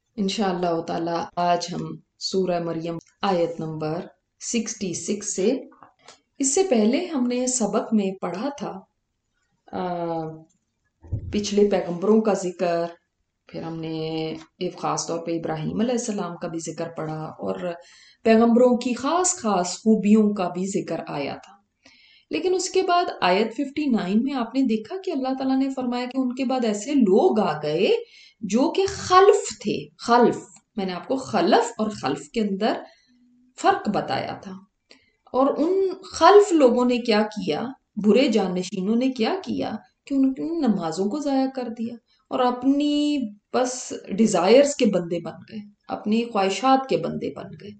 इंशाअल्लाह ताला आज हम सूरह मरियम आयत नंबर 66 से, इससे पहले हमने सबक में पढ़ा था आ, पिछले पैगंबरों का जिक्र। फिर हमने एक ख़ास तौर पे इब्राहीम अलैहिस्सलाम का भी जिक्र पढ़ा और पैगंबरों की ख़ास ख़ास खूबियों का भी जिक्र आया था। लेकिन उसके बाद आयत 59 में आपने देखा कि अल्लाह ताला ने फरमाया कि उनके बाद ऐसे लोग आ गए जो कि खल्फ थे। खल्फ, मैंने आपको खलफ और खल्फ के अंदर फर्क बताया था। और उन खल्फ लोगों ने क्या किया, बुरे जानशीनों ने क्या किया कि उनकी नमाजों को जाया कर दिया और अपनी बस डिजायर्स के बंदे बन गए, अपनी ख्वाहिशात के बंदे बन गए।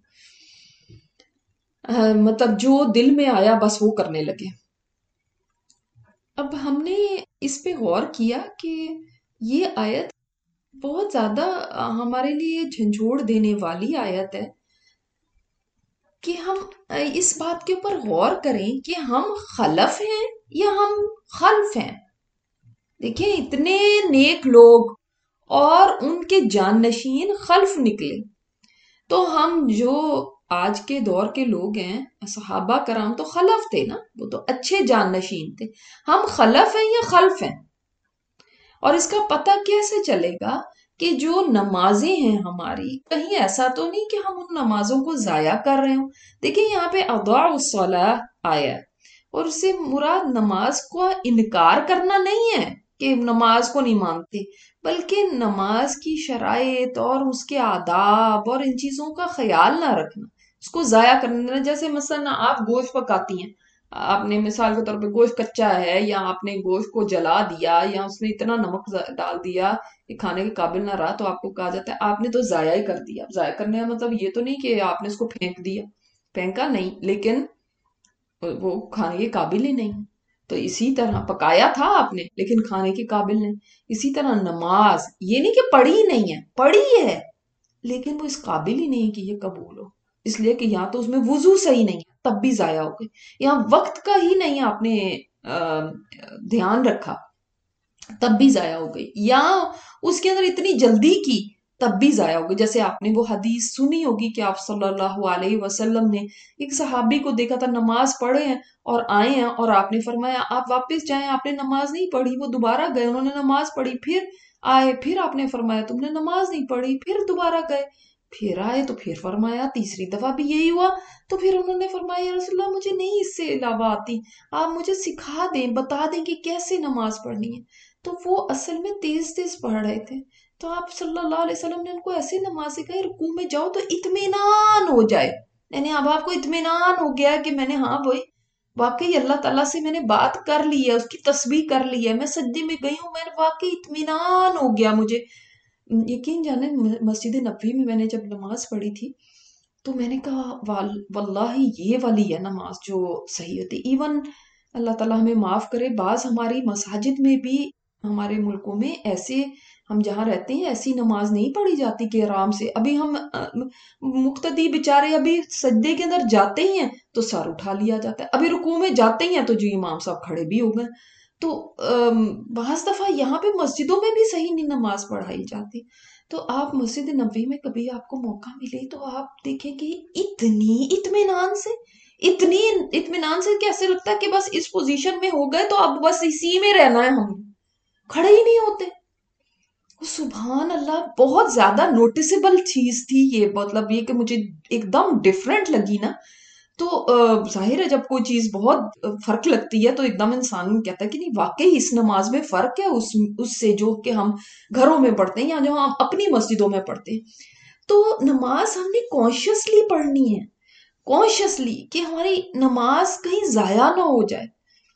मतलब जो दिल में आया बस वो करने लगे। अब हमने इस पे गौर किया कि ये आयत बहुत ज्यादा हमारे लिए झंझोड़ देने वाली आयत है कि हम इस बात के ऊपर गौर करें कि हम खलफ हैं या हम खल्फ हैं। देखिए, इतने नेक लोग और उनके जाननशीन खल्फ निकले, तो हम जो आज के दौर के लोग हैं, सहाबा कराम तो खलफ थे ना, वो तो अच्छे जाननशीन थे। हम खलफ हैं या खल्फ हैं? और इसका पता कैसे चलेगा कि जो नमाजें हैं हमारी, कहीं ऐसा तो नहीं कि हम उन नमाजों को जाया कर रहे हो। देखिए, यहाँ पे अदाउस्सलाह आया है और उससे मुराद नमाज को इनकार करना नहीं है कि नमाज को नहीं मानते, बल्कि नमाज की शराइत और उसके आदाब और इन चीजों का ख्याल ना रखना, उसको जाया करना। जैसे मसलन आप गोश्त पकाती हैं, आपने मिसाल के तौर पे गोश्त कच्चा है या आपने गोश्त को जला दिया या उसमें इतना नमक डाल दिया कि खाने के काबिल ना रहा, तो आपको कहा जाता है आपने तो जाया ही कर दिया। जाया करने का मतलब ये तो नहीं कि आपने उसको फेंक दिया, फेंका नहीं, लेकिन वो खाने के काबिल ही नहीं। तो इसी तरह पकाया था आपने लेकिन खाने के काबिल नहीं। इसी तरह नमाज, ये नहीं कि पढ़ी नहीं है, पढ़ी है लेकिन वो इस काबिल ही नहीं कि ये कबूल हो, इसलिए कि या तो उसमें वुजू सही नहीं है तब भी जाया हो गई, या वक्त का ही नहीं आपने ध्यान रखा तब भी जाया हो गई, या उसके अंदर इतनी जल्दी की तब भी जाया हो गई। जैसे आपने वो हदीस सुनी होगी कि आप सल्लल्लाहु अलैहि वसल्लम ने एक सहाबी को देखा था, नमाज पढ़े हैं और आए हैं और आपने फरमाया आप वापस जाएं, आपने नमाज नहीं पढ़ी। वो दोबारा गए, उन्होंने नमाज पढ़ी, फिर आए, फिर आपने फरमाया तुमने नमाज नहीं पढ़ी, फिर दोबारा गए, फिर आए तो फिर फरमाया, तीसरी दफा भी यही हुआ। तो फिर उन्होंने फरमाया या रसूलल्लाह मुझे नहीं इससे अलावा आती, आप मुझे सिखा दें, बता दें कि कैसे नमाज पढ़नी है। तो वो असल में तेज तेज पढ़ रहे थे, तो आप सल्लल्लाहु अलैहि वसल्लम ने उनको ऐसे नमाज सिखाई, रुकू में जाओ तो इत्मीनान हो जाए, यानी अब आपको इत्मीनान हो गया कि मैंने, हाँ भाई वाकई अल्लाह ताला से मैंने बात कर ली है, उसकी तस्बीह कर ली है, मैं सज्जे में गई हूँ, मैंने वाकई इत्मीनान हो गया मुझे। यकीन जाने मस्जिद नबवी में मैंने जब नमाज पढ़ी थी तो मैंने कहा वल्लाही ये वाली है नमाज जो सही होती। इवन अल्लाह ताला हमें माफ करे, बाज हमारी मसाजिद में भी, हमारे मुल्कों में ऐसे, हम जहाँ रहते हैं ऐसी नमाज नहीं पढ़ी जाती कि आराम से, अभी हम मुक्तदी बेचारे अभी सज्दे के अंदर जाते ही हैं तो सर उठा लिया जाता है, अभी रुकू में जाते ही हैं तो जो इमाम साहब खड़े भी हो गए। तो बाज दफा यहाँ पे मस्जिदों में भी सही नहीं नमाज पढ़ाई जाती। तो आप मस्जिद नबवी में कभी आपको मौका मिले तो आप देखें कि इतनी इत्मीनान से, इतनी इत्मीनान से कैसे लगता है कि बस इस पोजीशन में हो गए तो अब बस इसी में रहना है, हम खड़े ही नहीं होते। सुभान अल्लाह, बहुत ज्यादा नोटिसेबल चीज थी ये, मतलब ये कि मुझे एकदम डिफरेंट लगी ना। तो जाहिर है जब कोई चीज बहुत फर्क लगती है तो एकदम इंसान कहता है कि नहीं वाकई इस नमाज में फर्क है उससे जो कि हम घरों में पढ़ते हैं या जो हम अपनी मस्जिदों में पढ़ते हैं। तो नमाज हमने कॉन्शियसली पढ़नी है, कॉन्शियसली, कि हमारी नमाज कहीं जाया ना हो जाए।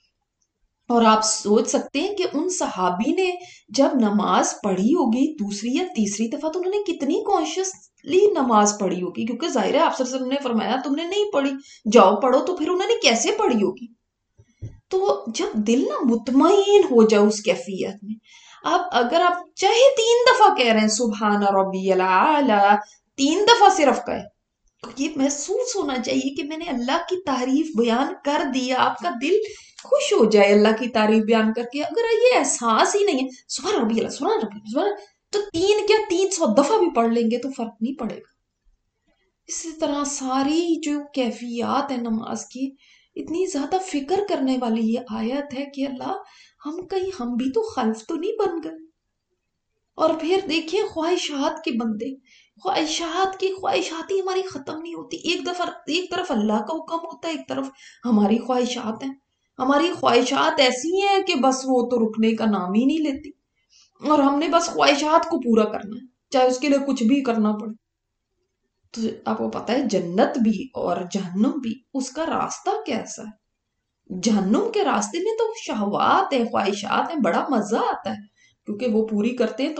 और आप सोच सकते हैं कि उन सहाबी ने जब नमाज पढ़ी होगी दूसरी या तीसरी दफा तो उन्होंने कितनी कॉन्शियसली नमाज पढ़ी होगी, क्योंकि जाहिर है आप सर ने फरमाया तुमने नहीं पढ़ी, जाओ पढ़ो, तो फिर उन्होंने कैसे पढ़ी होगी। तो जब दिल ना मुतमईन हो जाए उस कैफियत में, आप अगर आप चाहे 3 दफा कह रहे हैं सुबहान रब्बियल आला, 3 दफा सिर्फ कहे, तो ये महसूस होना चाहिए कि मैंने अल्लाह की तारीफ बयान कर दी, आपका दिल खुश हो जाए अल्लाह की तारीफ बयान करके। अगर ये एहसास ही नहीं है सुभान रब्बियल, सुभान रब्बियल, सुभान, تو 300 دفعہ بھی پڑھ لیں گے تو فرق نہیں پڑے گا۔ اسی طرح ساری جو کیفیات ہے نماز کی، اتنی زیادہ فکر کرنے والی یہ آیت ہے کہ اللہ ہم بھی تو خلف تو نہیں بن گئے۔ اور پھر دیکھیں خواہشات کے بندے، خواہشات ہی ہماری ختم نہیں ہوتی۔ ایک طرف اللہ کا حکم ہوتا ہے، ایک طرف ہماری خواہشات ہیں۔ ہماری خواہشات ایسی ہیں کہ بس وہ تو رکنے کا نام ہی نہیں لیتی، اور ہم نے بس خواہشات کو پورا کرنا ہے، چاہے اس کے لیے کچھ بھی کرنا پڑے۔ تو آپ کو پتا ہے جنت بھی اور جہنم بھی، اس کا راستہ کیسا ہے؟ جہنم کے راستے میں تو شہوات ہیں، خواہشات ہیں، بڑا مزہ آتا ہے کیونکہ وہ پوری کرتے ہیں تو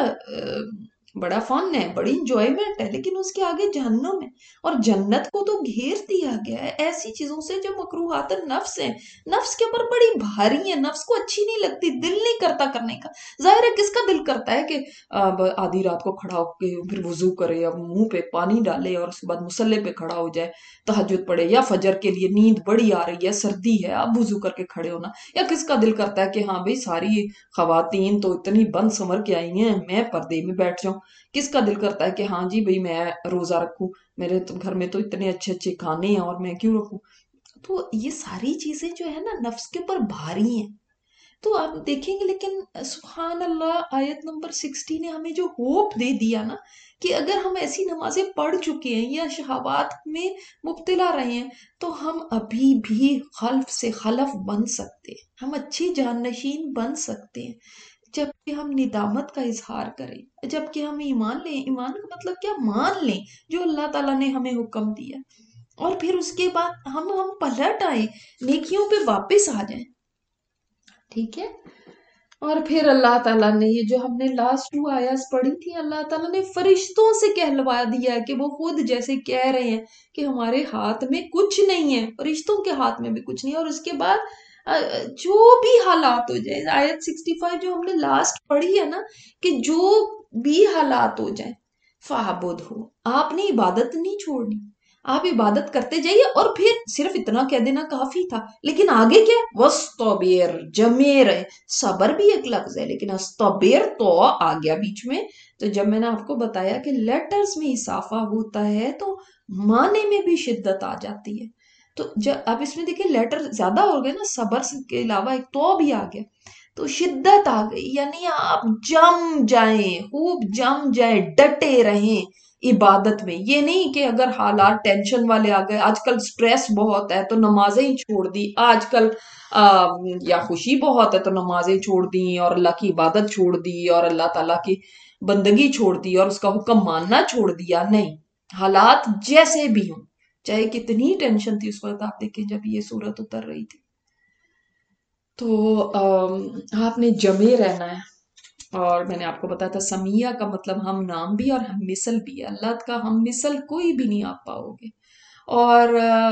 بڑا فن ہے، بڑی انجوائمنٹ ہے، لیکن اس کے آگے جہنم ہے۔ اور جنت کو تو گھیر دیا گیا ہے ایسی چیزوں سے جو مکروہات نفس ہیں، نفس کے اوپر بڑی بھاری ہیں، نفس کو اچھی نہیں لگتی، دل نہیں کرتا کرنے کا۔ ظاہر ہے کس کا دل کرتا ہے کہ آدھی رات کو کھڑا ہو کے پھر وضو کرے، اب منہ پہ پانی ڈالے اور اس کے بعد مصلے پہ کھڑا ہو جائے، تہجد پڑھے، یا فجر کے لیے نیند بڑی آ رہی ہے، سردی ہے، اب وضو کر کے کھڑے ہونا۔ یا کس کا دل کرتا ہے کہ ہاں بھئی ساری خواتین تو اتنی بند سمر کے آئی ہیں، میں پردے میں بیٹھ جاؤں۔ کس کا دل کرتا ہے کہ ہاں جی بھئی میں روزہ رکھوں، میرے گھر میں تو اتنے اچھے اچھے کھانے ہیں اور میں کیوں رکھوں؟ تو یہ ساری چیزیں جو ہے نا نفس کے اوپر بھاری ہیں۔ تو آپ دیکھیں گے، لیکن سبحان اللہ آیت نمبر 60 نے ہمیں جو ہوپ دے دیا نا کہ اگر ہم ایسی نمازیں پڑھ چکے ہیں یا شہوات میں مبتلا رہے ہیں تو ہم ابھی بھی خلف سے خلف بن سکتے ہیں، ہم اچھی جانشین بن سکتے ہیں جبکہ ہم ندامت کا اظہار کریں، جبکہ ہم ایمان لیں۔ ایمان کا مطلب کیا؟ مان لیں جو اللہ تعالیٰ نے ہمیں حکم دیا، اور پھر اس کے بعد ہم پلٹ آئیں، نیکیوں پہ واپس آ جائیں، ٹھیک ہے۔ اور پھر اللہ تعالیٰ نے یہ جو ہم نے لاسٹ 2 آیات پڑھی تھی، اللہ تعالیٰ نے فرشتوں سے کہلوا دیا کہ وہ خود جیسے کہہ رہے ہیں کہ ہمارے ہاتھ میں کچھ نہیں ہے، فرشتوں کے ہاتھ میں بھی کچھ نہیں ہے۔ اور اس کے بعد جو بھی حالات ہو جائے، آیت 65 جو ہم نے لاسٹ پڑھی ہے نا، کہ جو بھی حالات ہو جائیں فَاعْبُدْ ہو، آپ نے عبادت نہیں چھوڑنی، آپ عبادت کرتے جائیے۔ اور پھر صرف اتنا کہہ دینا کافی تھا، لیکن آگے کیا؟ وَاسْتَبِرْ، جمے رہے۔ صبر بھی ایک لفظ ہے، لیکن استبر تو آ گیا بیچ میں۔ تو جب میں نے آپ کو بتایا کہ لیٹرز میں اضافہ ہوتا ہے تو معنی میں بھی شدت آ جاتی ہے۔ تو جب آپ اس میں دیکھیں لیٹر زیادہ ہو گئے نا، صبر کے علاوہ ایک تو بھی آ گیا، تو شدت آ گئی، یعنی آپ جم جائیں، خوب جم جائیں، ڈٹے رہیں عبادت میں۔ یہ نہیں کہ اگر حالات ٹینشن والے آ گئے، آج کل سٹریس بہت ہے تو نمازیں ہی چھوڑ دی، آج کل یا خوشی بہت ہے تو نمازیں چھوڑ دی اور اللہ کی عبادت چھوڑ دی اور اللہ تعالیٰ کی بندگی چھوڑ دی اور اس کا حکم ماننا چھوڑ دیا۔ نہیں، حالات جیسے بھی ہوں، چاہے کتنی ٹینشن تھی اس وقت، آپ دیکھیں جب یہ سورت اتر رہی تھی، تو آپ نے جمے رہنا ہے۔ اور میں نے آپ کو بتایا تھا سمیہ کا مطلب ہم نام بھی اور ہم مثل بھی ہے، اللہ کا ہم مثل کوئی بھی نہیں آپ پاؤ گے۔ اور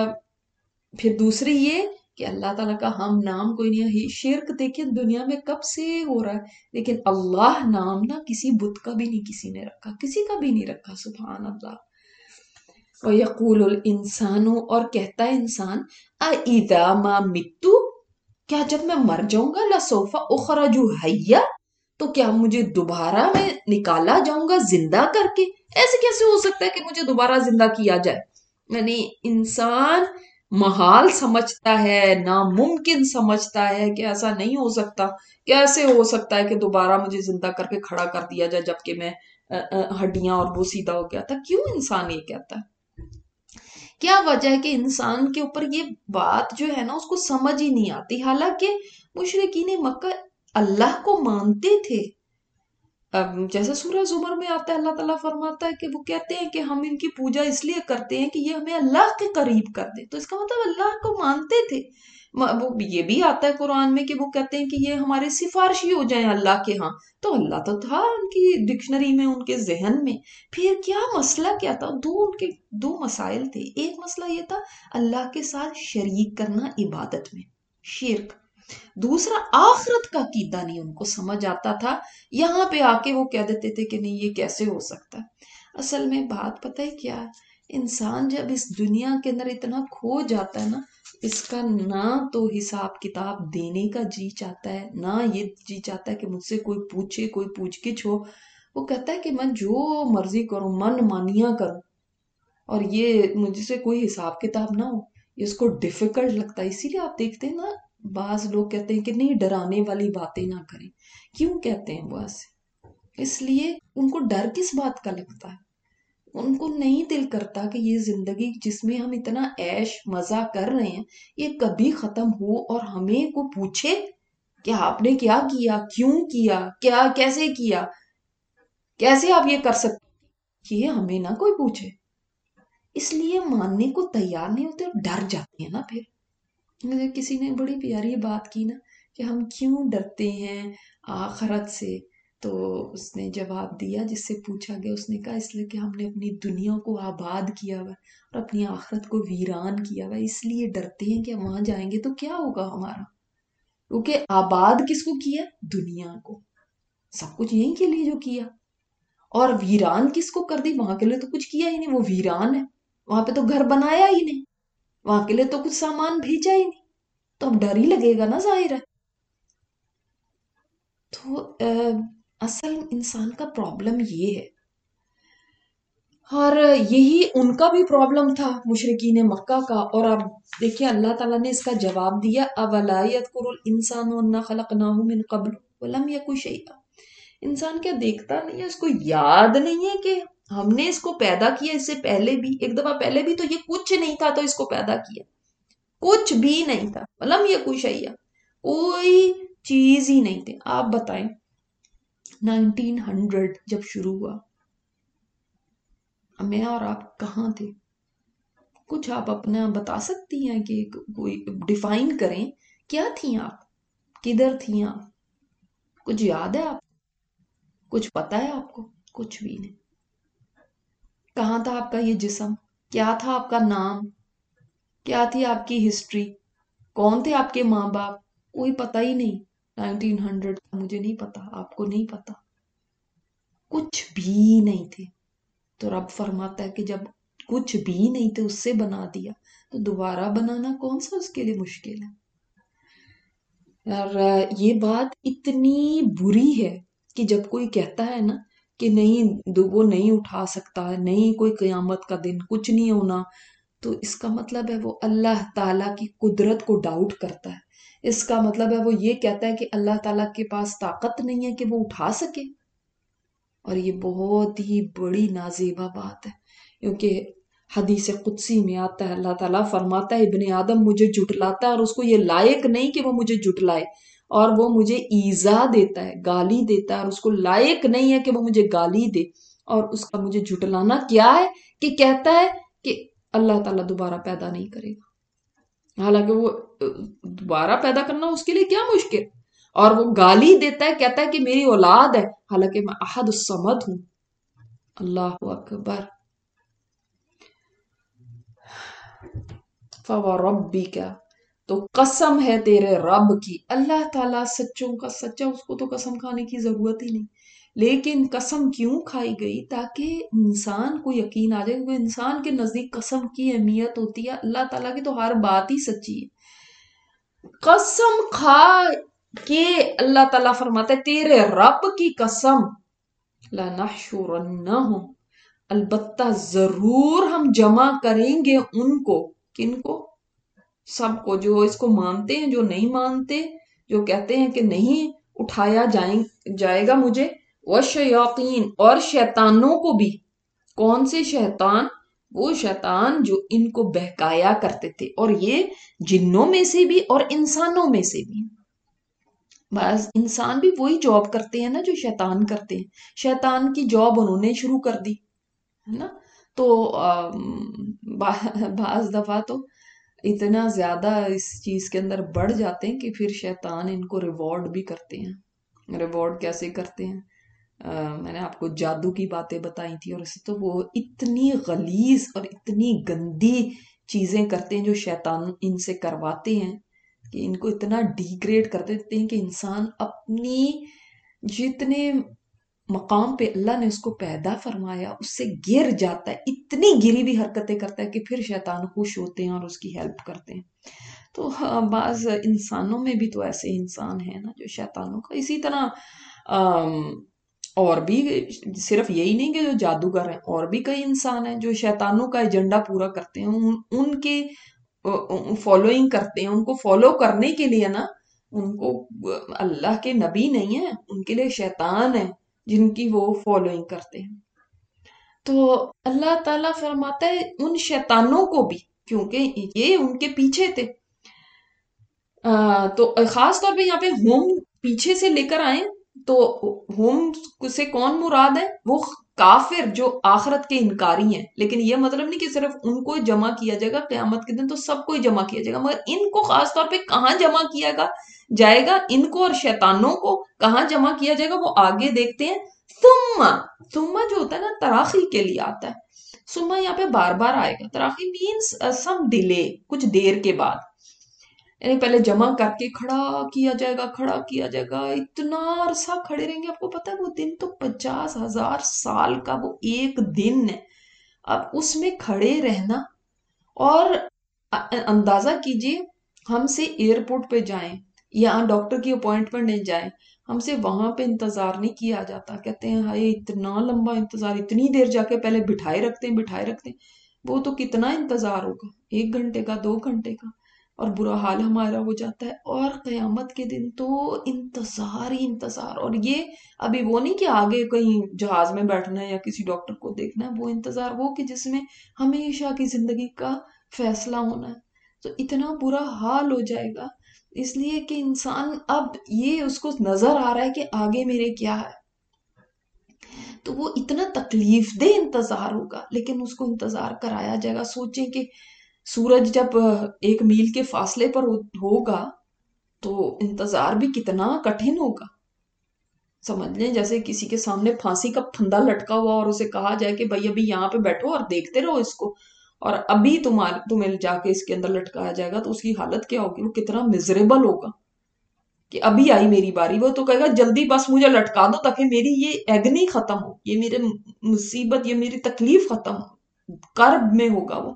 پھر دوسری یہ کہ اللہ تعالیٰ کا ہم نام کوئی نہیں ہے۔ شرک دیکھیں دنیا میں کب سے ہو رہا ہے، لیکن اللہ نام نہ کسی بت کا بھی نہیں کسی نے رکھا، کسی کا بھی نہیں رکھا، سبحان اللہ۔ وَيَقُولُ الْإِنسَانُ، اور کہتا ہے انسان، أَإِذَا مَا مِتُّ، کیا جب میں مر جاؤں گا، لَسَوْفَ أُخْرَجُ حَيًّا، تو کیا مجھے دوبارہ میں نکالا جاؤں گا زندہ کر کے؟ ایسے کیسے ہو سکتا ہے کہ مجھے دوبارہ زندہ کیا جائے؟ یعنی انسان محال سمجھتا ہے، ناممکن سمجھتا ہے کہ ایسا نہیں ہو سکتا، کیسے ہو سکتا ہے کہ دوبارہ مجھے زندہ کر کے کھڑا کر دیا جائے جبکہ میں ہڈیاں اور وہ سیدھا ہو گیا تھا؟ کیوں انسان یہ کہتا ہے؟ کیا وجہ ہے کہ انسان کے اوپر یہ بات جو ہے نا اس کو سمجھ ہی نہیں آتی؟ حالانکہ مشرکین مکہ اللہ کو مانتے تھے۔ جیسے سورہ زمر میں آتا ہے، اللہ تعالیٰ فرماتا ہے کہ وہ کہتے ہیں کہ ہم ان کی پوجا اس لیے کرتے ہیں کہ یہ ہمیں اللہ کے قریب کر دے، تو اس کا مطلب اللہ کو مانتے تھے۔ وہ یہ بھی آتا ہے قرآن میں کہ وہ کہتے ہیں کہ یہ ہمارے سفارشی ہو جائیں اللہ کے ہاں، تو اللہ تو تھا ان کی ڈکشنری میں، ان کے ذہن میں۔ پھر کیا مسئلہ کیا تھا؟ ان کے دو مسائل تھے۔ ایک مسئلہ یہ تھا اللہ کے ساتھ شریک کرنا عبادت میں، شرک۔ دوسرا آخرت کا عقیدہ نہیں ان کو سمجھ آتا تھا، یہاں پہ آ کے وہ کہہ دیتے تھے کہ نہیں یہ کیسے ہو سکتا ہے۔ اصل میں بات پتہ ہے کیا ہے؟ انسان جب اس دنیا کے اندر اتنا کھو جاتا ہے نا، اس کا نہ تو حساب کتاب دینے کا جی چاہتا ہے، نہ یہ جی چاہتا ہے کہ مجھ سے کوئی پوچھے، کوئی پوچھ گچھ ہو۔ وہ کہتا ہے کہ میں جو مرضی کروں، من مانیاں کروں، اور یہ مجھ سے کوئی حساب کتاب نہ ہو، یہ اس کو ڈیفیکلٹ لگتا ہے. اسی لیے آپ دیکھتے ہیں نا، بعض لوگ کہتے ہیں کہ نہیں، ڈرانے والی باتیں نہ کریں. کیوں کہتے ہیں وہ ایسے؟ اس لیے ان کو ڈر کس بات کا لگتا ہے؟ ان کو نہیں دل کرتا کہ یہ زندگی جس میں ہم اتنا عیش مزہ کر رہے ہیں، یہ کبھی ختم ہو اور ہمیں کو پوچھے کہ آپ نے کیا کیا، کیوں کیا، کیا کیسے کیا، کیسے آپ یہ کر سکتے، یہ ہمیں نہ کوئی پوچھے. اس لیے ماننے کو تیار نہیں ہوتے اور ڈر جاتے ہیں نا. پھر مجھے کسی نے بڑی پیاری بات کی نا کہ ہم کیوں ڈرتے ہیں آخرت سے، تو اس نے جواب دیا، جس سے پوچھا گیا، اس نے کہا اس لیے کہ ہم نے اپنی دنیا کو آباد کیا ہوا اور اپنی آخرت کو ویران کیا ہوا، اس لیے ڈرتے ہیں کہ وہاں جائیں گے تو کیا ہوگا ہمارا. کیونکہ آباد کس کو کیا؟ دنیا کو، سب کچھ یہیں کے لیے جو کیا. اور ویران کس کو کر دی؟ وہاں کے لیے تو کچھ کیا ہی نہیں، وہ ویران ہے. وہاں پہ تو گھر بنایا ہی نہیں، وہاں کے لیے تو کچھ سامان بھیجا ہی نہیں، تو اب ڈر ہی لگے گا نا، ظاہر ہے. تو اصل انسان کا پرابلم یہ ہے. اور یہی ان کا بھی پرابلم تھا، مشرکین مکہ کا. اور اب دیکھیں اللہ تعالیٰ نے اس کا جواب دیا، اولا یذکر الانسان انا خلقناہ من قبل ولم یک شیئا. انسان کیا دیکھتا نہیں ہے، اس کو یاد نہیں ہے کہ ہم نے اس کو پیدا کیا، اس سے پہلے بھی ایک دفعہ پہلے بھی تو یہ کچھ نہیں تھا، تو اس کو پیدا کیا، کچھ بھی نہیں تھا. ولم یک شیئا، کوئی چیز ہی نہیں تھی. آپ بتائیں 1900 جب شروع ہوا، میں اور آپ کہاں تھے؟ کچھ آپ اپنا بتا سکتی ہیں کہ کوئی ڈیفائن کریں، کیا تھیں آپ، کدھر تھیں آپ؟ کچھ یاد ہے آپ؟ کچھ پتا ہے آپ کو؟ کچھ بھی نہیں. کہاں تھا آپ کا یہ جسم؟ کیا تھا آپ کا نام؟ کیا تھی آپ کی ہسٹری؟ کون تھے آپ کے ماں باپ؟ کوئی پتہ ہی نہیں. 1900 مجھے نہیں پتا، آپ کو نہیں پتا، کچھ بھی نہیں تھے. تو رب فرماتا ہے کہ جب کچھ بھی نہیں تھے اس سے بنا دیا، تو دوبارہ بنانا کون سا اس کے لیے مشکل ہے. اور یہ بات اتنی بری ہے کہ جب کوئی کہتا ہے نا کہ نہیں وہ نہیں اٹھا سکتا ہے، نہیں کوئی قیامت کا دن کچھ نہیں ہونا، تو اس کا مطلب ہے وہ اللہ تعالیٰ کی قدرت کو ڈاؤٹ کرتا ہے. اس کا مطلب ہے وہ یہ کہتا ہے کہ اللہ تعالیٰ کے پاس طاقت نہیں ہے کہ وہ اٹھا سکے. اور یہ بہت ہی بڑی نازیبا بات ہے، کیونکہ حدیث قدسی میں آتا ہے، اللہ تعالیٰ فرماتا ہے ابن آدم مجھے جھٹلاتا ہے اور اس کو یہ لائق نہیں کہ وہ مجھے جھٹلائے، اور وہ مجھے ایذا دیتا ہے، گالی دیتا ہے، اور اس کو لائق نہیں ہے کہ وہ مجھے گالی دے. اور اس کا مجھے جھٹلانا کیا ہے کہ کہتا ہے کہ اللہ تعالیٰ دوبارہ پیدا نہیں کرے گا، حالانکہ وہ دوبارہ پیدا کرنا اس کے لیے کیا مشکل. اور وہ گالی دیتا ہے، کہتا ہے کہ میری اولاد ہے، حالانکہ میں احد الصمد ہوں. اللہ اکبر. فوربک، تو قسم ہے تیرے رب کی. اللہ تعالیٰ سچوں کا سچا، اس کو تو قسم کھانے کی ضرورت ہی نہیں. لیکن قسم کیوں کھائی گئی؟ تاکہ انسان کو یقین آ جائے، کیونکہ انسان کے نزدیک قسم کی اہمیت ہوتی ہے، اللہ تعالیٰ کی تو ہر بات ہی سچی ہے. قسم کھا کے اللہ تعالیٰ فرماتا ہے تیرے رب کی قسم، لَنَحْشُرَنَّهُمْ، البتہ ضرور ہم جمع کریں گے ان کو. کن کو؟ سب کو، جو اس کو مانتے ہیں، جو نہیں مانتے، جو کہتے ہیں کہ نہیں اٹھایا جائے گا مجھے، وَالشَّيَاطِينَ، اور شیطانوں کو بھی. کون سے شیطان؟ وہ شیطان جو ان کو بہکایا کرتے تھے، اور یہ جنوں میں سے بھی اور انسانوں میں سے بھی. بعض انسان بھی وہی جاب کرتے ہیں نا جو شیطان کرتے ہیں. شیطان کی جاب انہوں نے شروع کر دی ہے نا. تو بعض دفعہ تو اتنا زیادہ اس چیز کے اندر بڑھ جاتے ہیں کہ پھر شیطان ان کو ریوارڈ بھی کرتے ہیں. ریوارڈ کیسے کرتے ہیں؟ میں نے آپ کو جادو کی باتیں بتائی تھی، اور اسے تو وہ اتنی غلیظ اور اتنی گندی چیزیں کرتے ہیں جو شیطان ان سے کرواتے ہیں، کہ ان کو اتنا ڈیگریڈ کر دیتے ہیں کہ انسان اپنی جتنے مقام پہ اللہ نے اس کو پیدا فرمایا اس سے گر جاتا ہے، اتنی گری بھی حرکتیں کرتا ہے کہ پھر شیطان خوش ہوتے ہیں اور اس کی ہیلپ کرتے ہیں. تو بعض انسانوں میں بھی تو ایسے انسان ہیں نا جو شیطانوں کا. اسی طرح اور بھی صرف یہی نہیں کہ جو جادوگر ہیں، اور بھی کئی انسان ہیں جو شیطانوں کا ایجنڈا پورا کرتے ہیں، ان کے فالوئنگ کرتے ہیں، ان کو فالو کرنے کے لیے نا، ان کو اللہ کے نبی نہیں ہیں، ان کے لیے شیطان ہیں جن کی وہ فالوئنگ کرتے ہیں۔ تو اللہ تعالیٰ فرماتا ہے ان شیطانوں کو بھی، کیونکہ یہ ان کے پیچھے تھے، تو خاص طور پہ یہاں پہ ہوم پیچھے سے لے کر آئے، تو ہوم سے کون مراد ہے؟ وہ کافر جو آخرت کے انکاری ہیں، لیکن یہ مطلب نہیں کہ صرف ان کو جمع کیا جائے گا قیامت کے دن، تو سب کو ہی جمع کیا جائے گا، مگر ان کو خاص طور پہ کہاں جمع کیا جائے گا، ان کو اور شیطانوں کو کہاں جمع کیا جائے گا وہ آگے دیکھتے ہیں۔ ثم ثم جو ہوتا ہے نا تراخی کے لیے آتا ہے، ثم یہاں پہ بار بار آئے گا، تراخی مینس سم ڈیلے، کچھ دیر کے بعد، یعنی پہلے جمع کر کے کھڑا کیا جائے گا، کھڑا کیا جائے گا، اتنا عرصہ کھڑے رہیں گے۔ آپ کو پتا ہے وہ دن تو 50,000 سال کا وہ ایک دن ہے، اب اس میں کھڑے رہنا، اور اندازہ کیجئے ہم سے ایئرپورٹ پہ جائیں یا ڈاکٹر کی اپوائنٹمنٹ نہیں جائیں، ہم سے وہاں پہ انتظار نہیں کیا جاتا، کہتے ہیں ہائے اتنا لمبا انتظار، اتنی دیر جا کے پہلے بٹھائے رکھتے ہیں بٹھائے رکھتے ہیں، وہ تو کتنا انتظار ہوگا، 1 گھنٹے کا، 2 گھنٹے کا، اور برا حال ہمارا ہو جاتا ہے۔ اور قیامت کے دن تو انتظار ہی انتظار، اور یہ ابھی وہ نہیں کہ آگے کہیں جہاز میں بیٹھنا ہے یا کسی ڈاکٹر کو دیکھنا ہے، وہ انتظار وہ کہ جس میں ہمیشہ کی زندگی کا فیصلہ ہونا ہے، تو اتنا برا حال ہو جائے گا، اس لیے کہ انسان اب یہ اس کو نظر آ رہا ہے کہ آگے میرے کیا ہے، تو وہ اتنا تکلیف دہ انتظار ہوگا، لیکن اس کو انتظار کرایا جائے گا۔ سوچیں کہ سورج جب 1 میل کے فاصلے پر ہوگا تو انتظار بھی کتنا کٹھن ہوگا، سمجھ لیں جیسے کسی کے سامنے پھانسی کا پھندا لٹکا ہوا اور اسے کہا جائے کہ بھائی ابھی یہاں پہ بیٹھو اور دیکھتے رہو اس کو، اور ابھی تمہیں جا کے اس کے اندر لٹکایا جائے گا، تو اس کی حالت کیا ہوگی، وہ کتنا مزریبل ہوگا کہ ابھی آئی میری باری، وہ تو کہے گا جلدی بس مجھے لٹکا دو تاکہ میری یہ ایگنی ختم ہو، یہ میرے مصیبت، یہ میری تکلیف ختم ہو، کرب میں ہوگا وہ۔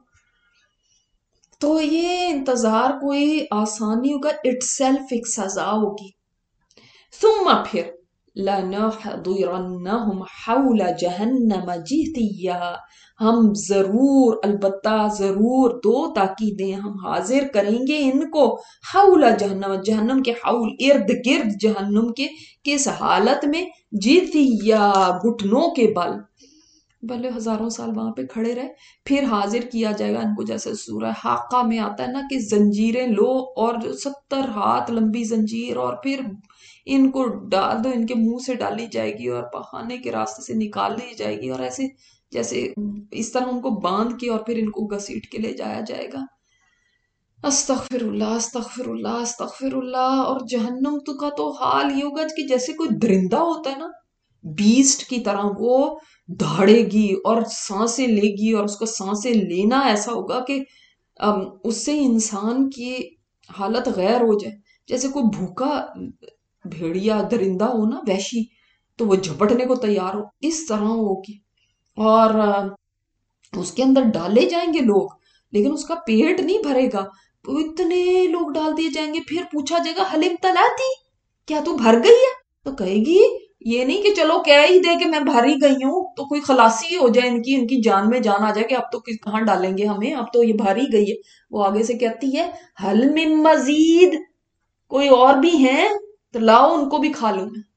تو یہ انتظار کوئی آسانی ہوگا، اٹ سیلف ایک سزا ہوگی۔ ثم پھر لَنَحْضِرَنَّهُمْ حَوْلَ جَهَنَّمَ جِثِيًّا، ہم ضرور، البتہ ضرور، 2 تاکیدیں، ہم حاضر کریں گے ان کو حول جہنم، جہنم کے حول، ارد گرد جہنم کے، کس حالت میں؟ جِثِيًّا، گھٹنوں کے بل، بھلے ہزاروں سال وہاں پہ کھڑے رہے، پھر حاضر کیا جائے گا ان کو، جیسے سورہ حاقہ میں آتا ہے نا کہ زنجیریں لو، اور جو 70 ہاتھ لمبی زنجیر، اور پھر ان کو ڈال دو، ان کے منہ سے ڈالی جائے گی اور پخانے کے راستے سے نکال دی جائے گی، اور ایسے جیسے اس طرح ان کو باندھ کے اور پھر ان کو گھسیٹ کے لے جایا جائے گا۔ استغفر اللہ استغفر اللہ استغفر اللہ۔ اور جہنم کا تو حال یہ ہوگا کہ جیسے کوئی درندہ ہوتا ہے نا، بیسٹ کی طرح وہ دھاڑے گی اور سانسیں لے گی، اور اس کو سانسیں لینا ایسا ہوگا کہ اس سے انسان کی حالت غیر ہو جائے، جیسے کوئی بھوکا بھیڑیا درندہ ہو نا، وحشی، تو وہ جھپٹنے کو تیار ہو، اس طرح ہوگی۔ اور اس کے اندر ڈالے جائیں گے لوگ، لیکن اس کا پیٹ نہیں بھرے گا، تو اتنے لوگ ڈال دیے جائیں گے، پھر پوچھا جائے گا حلیم تلاتی، کیا تو بھر گئی ہے؟ تو کہے گی یہ نہیں کہ چلو کہہ ہی دے کہ میں بھر ہی گئی ہوں، تو کوئی خلاصی ہو جائے ان کی جان میں جان آ جائے کہ اب تو کہاں ڈالیں گے ہمیں، اب تو یہ بھر ہی گئی ہے۔ وہ آگے سے کہتی ہے حل من مزید، کوئی اور بھی ہیں تو لاؤ ان کو بھی کھا لوں میں۔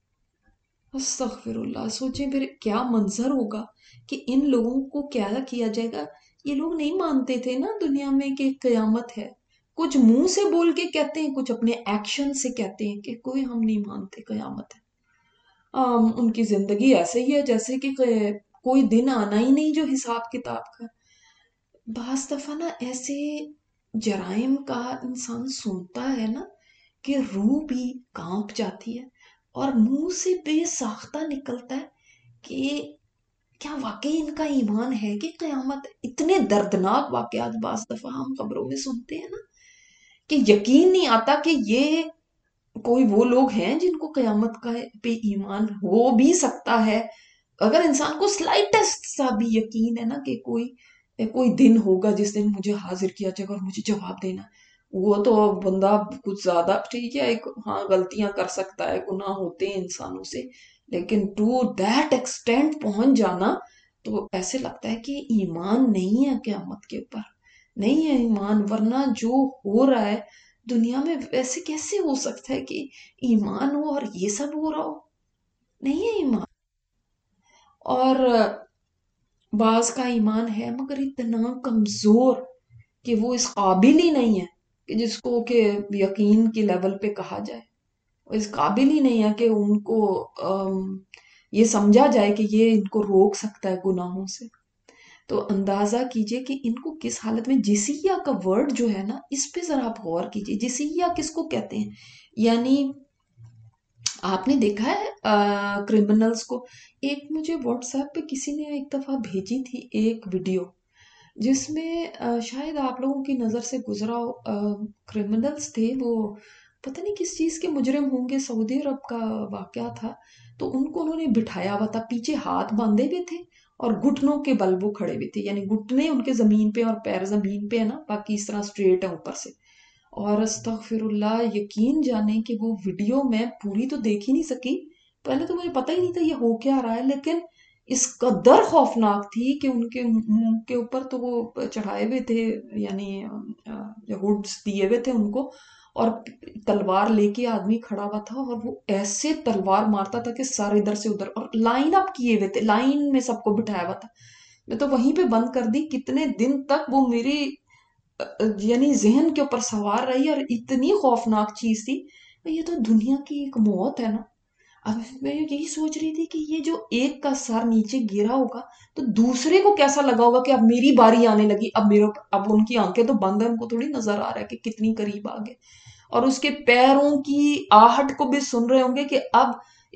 استغفر اللہ۔ سوچیں پھر کیا منظر ہوگا کہ ان لوگوں کو کیا کیا جائے گا۔ یہ لوگ نہیں مانتے تھے نا دنیا میں کہ قیامت ہے، کچھ منہ سے بول کے کہتے ہیں، کچھ اپنے ایکشن سے کہتے ہیں کہ کوئی ہم نہیں مانتے قیامت ہے۔ ان کی زندگی ایسے ہی ہے جیسے کہ کوئی دن آنا ہی نہیں جو حساب کتاب کا۔ بعض دفعہ نا ایسے جرائم کا انسان سنتا ہے نا کہ روح بھی کانپ جاتی ہے، اور منہ سے بے ساختہ نکلتا ہے کہ کیا واقعی ان کا ایمان ہے کہ قیامت؟ اتنے دردناک واقعات بعض دفعہ ہم خبروں میں سنتے ہیں نا کہ یقین نہیں آتا کہ یہ کوئی وہ لوگ ہیں جن کو قیامت کا پہ ایمان ہو بھی سکتا ہے۔ اگر انسان کو سلائٹسٹ سا بھی یقین ہے نا کہ کوئی دن ہوگا جس دن مجھے حاضر کیا جائے گا اور مجھے جواب دینا، وہ تو بندہ کچھ زیادہ ٹھیک ہے، ہاں غلطیاں کر سکتا ہے، گناہ ہوتے ہیں انسانوں سے، لیکن ٹو دیٹ ایکسٹینٹ پہنچ جانا تو ایسے لگتا ہے کہ ایمان نہیں ہے قیامت کے اوپر، نہیں ہے ایمان، ورنہ جو ہو رہا ہے دنیا میں ویسے کیسے ہو سکتا ہے کہ ایمان ہو اور یہ سب ہو رہا ہو؟ نہیں ہے ایمان۔ اور بعض کا ایمان ہے مگر اتنا کمزور کہ وہ اس قابل ہی نہیں ہے کہ جس کو کہ یقین کی لیول پہ کہا جائے، وہ اس قابل ہی نہیں ہے کہ ان کو یہ سمجھا جائے کہ یہ ان کو روک سکتا ہے گناہوں سے۔ تو اندازہ کیجئے کہ ان کو کس حالت میں، جسیہ کا ورڈ جو ہے نا، اس پہ ذرا آپ غور کیجئے، جسیہ کس کو کہتے ہیں؟ یعنی آپ نے دیکھا ہے کرمنلز کو، ایک مجھے واٹس ایپ پہ کسی نے ایک دفعہ بھیجی تھی ایک ویڈیو جس میں شاید آپ لوگوں کی نظر سے گزرا ہو، کرمنلز تھے وہ، پتہ نہیں کس چیز کے مجرم ہوں گے، سعودی عرب کا واقعہ تھا، تو ان کو انہوں نے بٹھایا ہوا تھا، پیچھے ہاتھ باندھے ہوئے تھے اور گھٹنوں کے بل وہ کھڑے ہوئے تھے، یعنی گھٹنے ان کے زمین پہ اور پیر زمین پہ ہے نا، باقی اس طرح اسٹریٹ ہے اوپر سے۔ اور استغفر اللہ، یقین جانے کہ وہ ویڈیو میں پوری تو دیکھ ہی نہیں سکی، پہلے تو مجھے پتہ ہی نہیں تھا یہ ہو کیا رہا ہے، لیکن اس قدر خوفناک تھی کہ ان کے منہ کے اوپر تو وہ چڑھائے ہوئے تھے، یعنی ہوڈز دیے ہوئے تھے ان کو، اور تلوار لے کے آدمی کھڑا ہوا تھا اور وہ ایسے تلوار مارتا تھا کہ سر ادھر سے ادھر، اور لائن اپ کیے ہوئے تھے، لائن میں سب کو بٹھایا ہوا تھا۔ میں تو وہیں پہ بند کر دی، کتنے دن تک وہ میری یعنی ذہن کے اوپر سوار رہی، اور اتنی خوفناک چیز تھی۔ یہ تو دنیا کی ایک موت ہے نا۔ اب میں یہی سوچ رہی تھی کہ یہ جو ایک کا سر نیچے گرا ہوگا تو دوسرے کو کیسا لگا ہوگا کہ اب میری باری آنے لگی، اب ان کی آنکھیں تو بند ہیں، ان کو تھوڑی نظر آ رہا ہے کہ کتنی قریب آ گئے، اور اس کے پیروں کی آہٹ کو بھی سن رہے ہوں گے کہ اب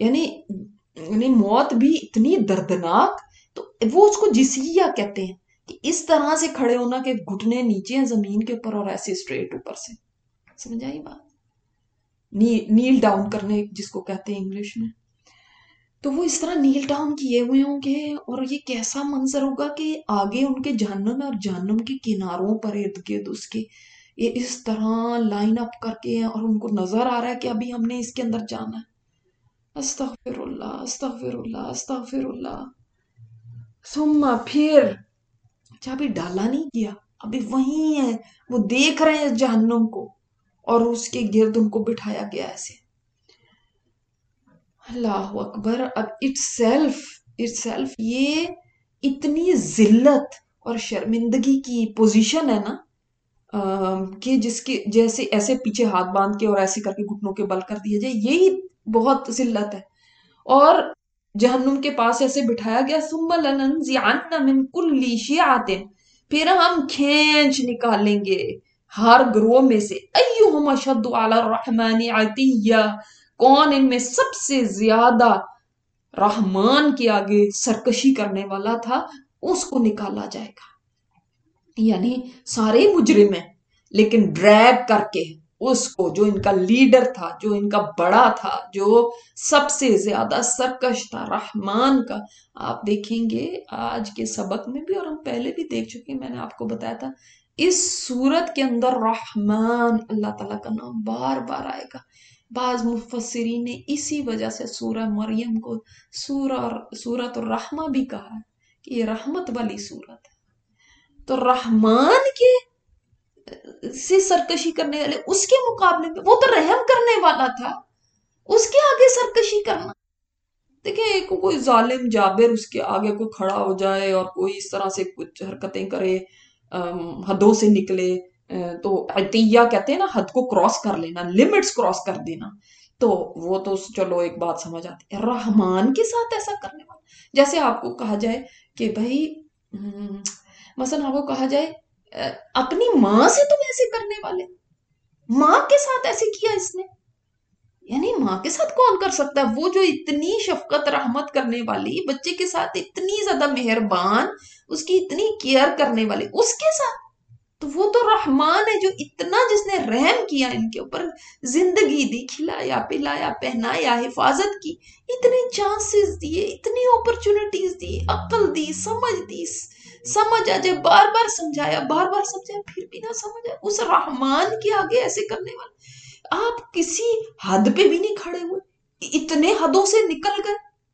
یعنی موت بھی اتنی دردناک۔ تو وہ اس کو جسیہ کہتے ہیں کہ اس طرح سے کھڑے ہونا کہ گھٹنے نیچے ہیں زمین کے اوپر اور ایسے اسٹریٹ اوپر سے، سمجھ آئی بات؟ نیل ڈاؤن کرنے جس کو کہتے ہیں انگلش میں، تو وہ اس طرح نیل ڈاؤن کیے ہوئے ہوں گے، اور یہ کیسا منظر ہوگا کہ آگے ان کے جہنم ہے اور جہنم کے کناروں پر ارد گرد اس کے یہ اس طرح لائن اپ کر کے ہیں، اور ان کو نظر آ رہا ہے کہ ابھی ہم نے اس کے اندر جانا ہے۔ استغفر اللہ، استغفر اللہ، استغفر اللہ۔ ثم پھر اچھا ابھی ڈالا نہیں گیا، ابھی وہیں ہے، وہ دیکھ رہے ہیں جہنم کو، اور اس کے گرد ان کو بٹھایا گیا ایسے۔ اللہ اکبر۔ اب اٹ سیلف یہ اتنی ذلت اور شرمندگی کی پوزیشن ہے نا، کہ جس کی جیسے ایسے پیچھے ہاتھ باندھ کے اور ایسے کر کے گھٹنوں کے بل کر دیے جائے، یہی بہت ذلت ہے۔ اور جہنم کے پاس ایسے بٹھایا گیا، ثم لننزعن من کل شیعۃ، پھر ہم کھینچ نکالیں گے ہر گروہ میں سے، ایہم اشد علی الرحمن عتیہ، کون ان میں سب سے زیادہ رحمان کے آگے سرکشی کرنے والا تھا، اس کو نکالا جائے گا۔ یعنی سارے مجرم ہیں لیکن ڈریگ کر کے اس کو، جو ان کا لیڈر تھا، جو ان کا بڑا تھا، جو سب سے زیادہ سرکش تھا، رحمان کا۔ آپ دیکھیں گے آج کے سبق میں بھی، اور ہم پہلے بھی دیکھ چکے، میں نے آپ کو بتایا تھا اس سورت کے اندر رحمان اللہ تعالیٰ کا نام بار بار آئے گا۔ بعض مفسرین نے اسی وجہ سے سورہ مریم کو سورت الرحمہ بھی کہا ہے کہ یہ رحمت والی سورت ہے۔ تو رحمان کے سے سرکشی کرنے والے، اس کے مقابلے میں وہ تو رحم کرنے والا تھا، اس کے آگے سرکشی کرنا۔ دیکھیں کوئی ظالم جابر اس کے آگے کوئی کھڑا ہو جائے اور کوئی اس طرح سے کچھ حرکتیں کرے، حدوں سے نکلے، تو عطیہ کہتے ہیں نا، حد کو کراس کر لینا، لمٹس کراس کر دینا، تو وہ تو چلو ایک بات سمجھ آتی ہے۔ رحمان کے ساتھ ایسا کرنے والا، جیسے آپ کو کہا جائے کہ بھائی مثلا آپ کو کہا جائے اپنی ماں سے تم ایسے کرنے والے، ماں کے ساتھ ایسے کیا اس نے، یعنی ماں کے ساتھ کون کر سکتا ہے؟ وہ جو اتنی شفقت رحمت کرنے والی، بچے کے ساتھ اتنی زیادہ مہربان، اس کی اتنی کیئر کرنے والی، اس کے ساتھ تو وہ تو رحمان ہے، جو اتنا جس نے رحم کیا ان کے اوپر، زندگی دی، کھلایا پلایا پہنایا، حفاظت کی، اتنے چانسز دیے، اتنی اپرچونٹیز دی، عقل دی، سمجھ آ جائے، بار بار سمجھایا، بار بار سمجھایا، پھر بھی نہ سمجھ آئے، اس رحمان کے آگے ایسے کرنے والا۔ آپ کسی حد پہ بھی نہیں کھڑے ہوئے، اتنے حدوں سے نکل گئے۔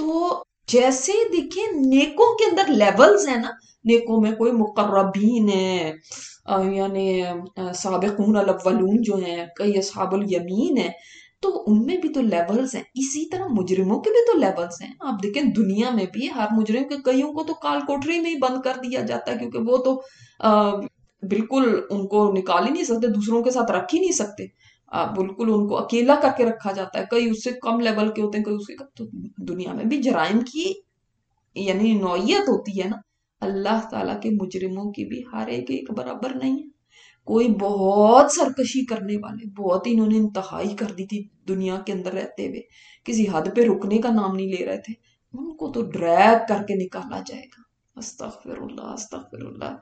تو جیسے دیکھیں نیکوں کے اندر لیولز ہیں نا، نیکوں میں کوئی مقربین ہیں، یعنی سابقون الاولون جو ہیں، کئی اصحاب الیمین ہیں، تو ان میں بھی تو لیولز ہیں، اسی طرح مجرموں کے بھی تو لیولز ہیں۔ آپ دیکھیں دنیا میں بھی ہر مجرم کے کئیوں کو تو کال کوٹری میں ہی بند کر دیا جاتا ہے، کیونکہ وہ تو بالکل ان کو نکال ہی نہیں سکتے، دوسروں کے ساتھ رکھ ہی نہیں سکتے، بالکل ان کو اکیلا کر کے رکھا جاتا ہے، کئی اس سے کم لیول کے ہوتے ہیں، کئی اس سے کم۔ تو دنیا میں بھی جرائم کی یعنی نوعیت ہوتی ہے نا، اللہ تعالیٰ کے مجرموں کی بھی ہر ایک برابر نہیں ہے۔ کوئی بہت سرکشی کرنے والے، بہت ہی انہوں نے انتہائی کر دی تھی دنیا کے اندر رہتے ہوئے، کسی حد پہ رکنے کا نام نہیں لے رہے تھے، ان کو تو ڈریگ کر کے نکالا جائے گا۔ استغفر اللہ استغفر اللہ۔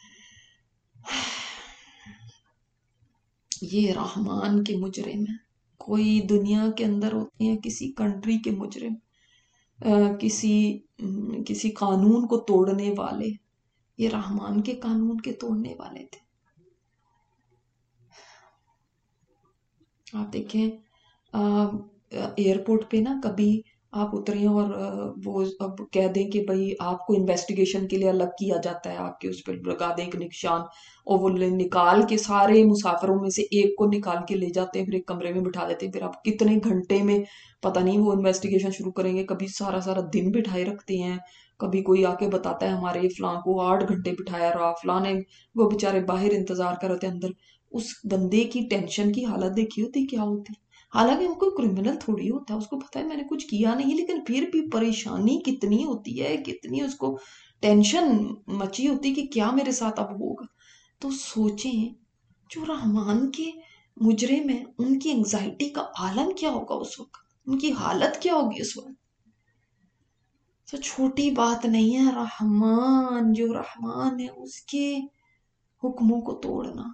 یہ رحمان کے مجرم ہیں، کوئی دنیا کے اندر ہوتے ہیں کسی کنٹری کے مجرم، کسی قانون کو توڑنے والے، یہ رحمان کے قانون کے توڑنے والے تھے۔ آپ دیکھیں ایئرپورٹ پہ نا کبھی آپ اتریں اور وہ اب کہہ دیں کہ بھئی آپ کو انویسٹیگیشن کے لیے الگ کیا جاتا ہے، آپ کے اس پہ لگا دیں ایک نشان، اور وہ نکال کے سارے مسافروں میں سے ایک کو نکال کے لے جاتے ہیں، پھر ایک کمرے میں بٹھا دیتے ہیں، پھر آپ کتنے گھنٹے میں پتہ نہیں وہ انویسٹیگیشن شروع کریں گے، کبھی سارا سارا دن بٹھائے رکھتے ہیں، کبھی کوئی آ کے بتاتا ہے ہمارے فلاں کو 8 گھنٹے بٹھایا رہا، فلاں نے، وہ بےچارے باہر انتظار کر رہے تھے اندر، اس بندے کی ٹینشن کی حالت دیکھی ہوتی کیا ہوتی، حالانکہ وہ کوئی کرمنل تھوڑی ہوتا ہے، اس کو پتا ہے میں نے کچھ کیا نہیں، لیکن پھر بھی پریشانی کتنی ہوتی ہے، کتنی اس کو ٹینشن مچی ہوتی کہ کیا میرے ساتھ اب ہوگا۔ تو سوچیں جو رحمان کے مجرم ہیں ان کی انگزائٹی کا عالم کیا ہوگا اس وقت، ان کی حالت کیا ہوگی اس وقت۔ تو چھوٹی بات نہیں ہے، رحمان جو رحمان ہے اس کے حکموں کو توڑنا۔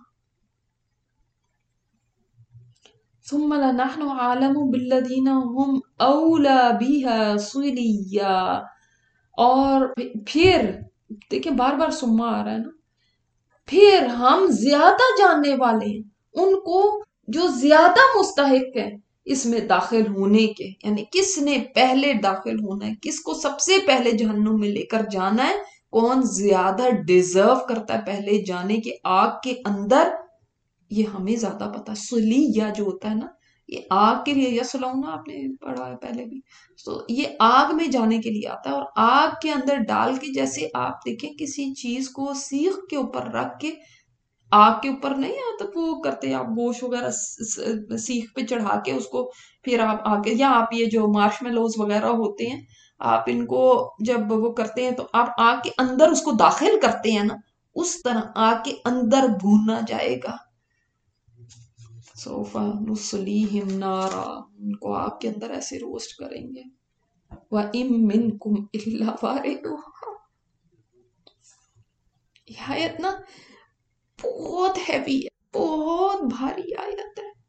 ثم لنحن عالم بالذین هم اولا بها صلیا، اور پھر دیکھیں بار بار سما آ رہا ہے نا، پھر ہم زیادہ جاننے والے ہیں ان کو جو زیادہ مستحق ہے اس میں داخل ہونے کے، یعنی کس نے پہلے داخل ہونا ہے، کس کو سب سے پہلے جہنم میں لے کر جانا ہے، کون زیادہ ڈیزرو کرتا ہے پہلے جانے کے آگ کے اندر، یہ ہمیں زیادہ پتا۔ سلیہ جو ہوتا ہے نا، یہ آگ کے لیے، یسلونا آپ نے پڑھا ہے پہلے بھی، تو یہ آگ میں جانے کے لیے آتا ہے، اور آگ کے اندر ڈال کے، جیسے آپ دیکھیں کسی چیز کو سیخ کے اوپر رکھ کے، آگ کے اوپر نہیں آتا وہ کرتے آپ گوشت وغیرہ سیخ پہ چڑھا کے اس کو، پھر آپ آگے، یا آپ یہ جو مارش میلوز وغیرہ ہوتے ہیں، آپ ان کو جب وہ کرتے ہیں تو آپ آگ کے اندر اس کو داخل کرتے ہیں نا، اس طرح آگ کے اندر بھوننا جائے گا۔ سوف نصلیہم نارا، ان کو آگ کے اندر ایسے روسٹ کریں گے۔ وَإِن مِّنكُمْ إِلَّا وَارِدُهَا، یہ آیت نا بہت ہیوی ہے، بہت بھاری آیت ہے۔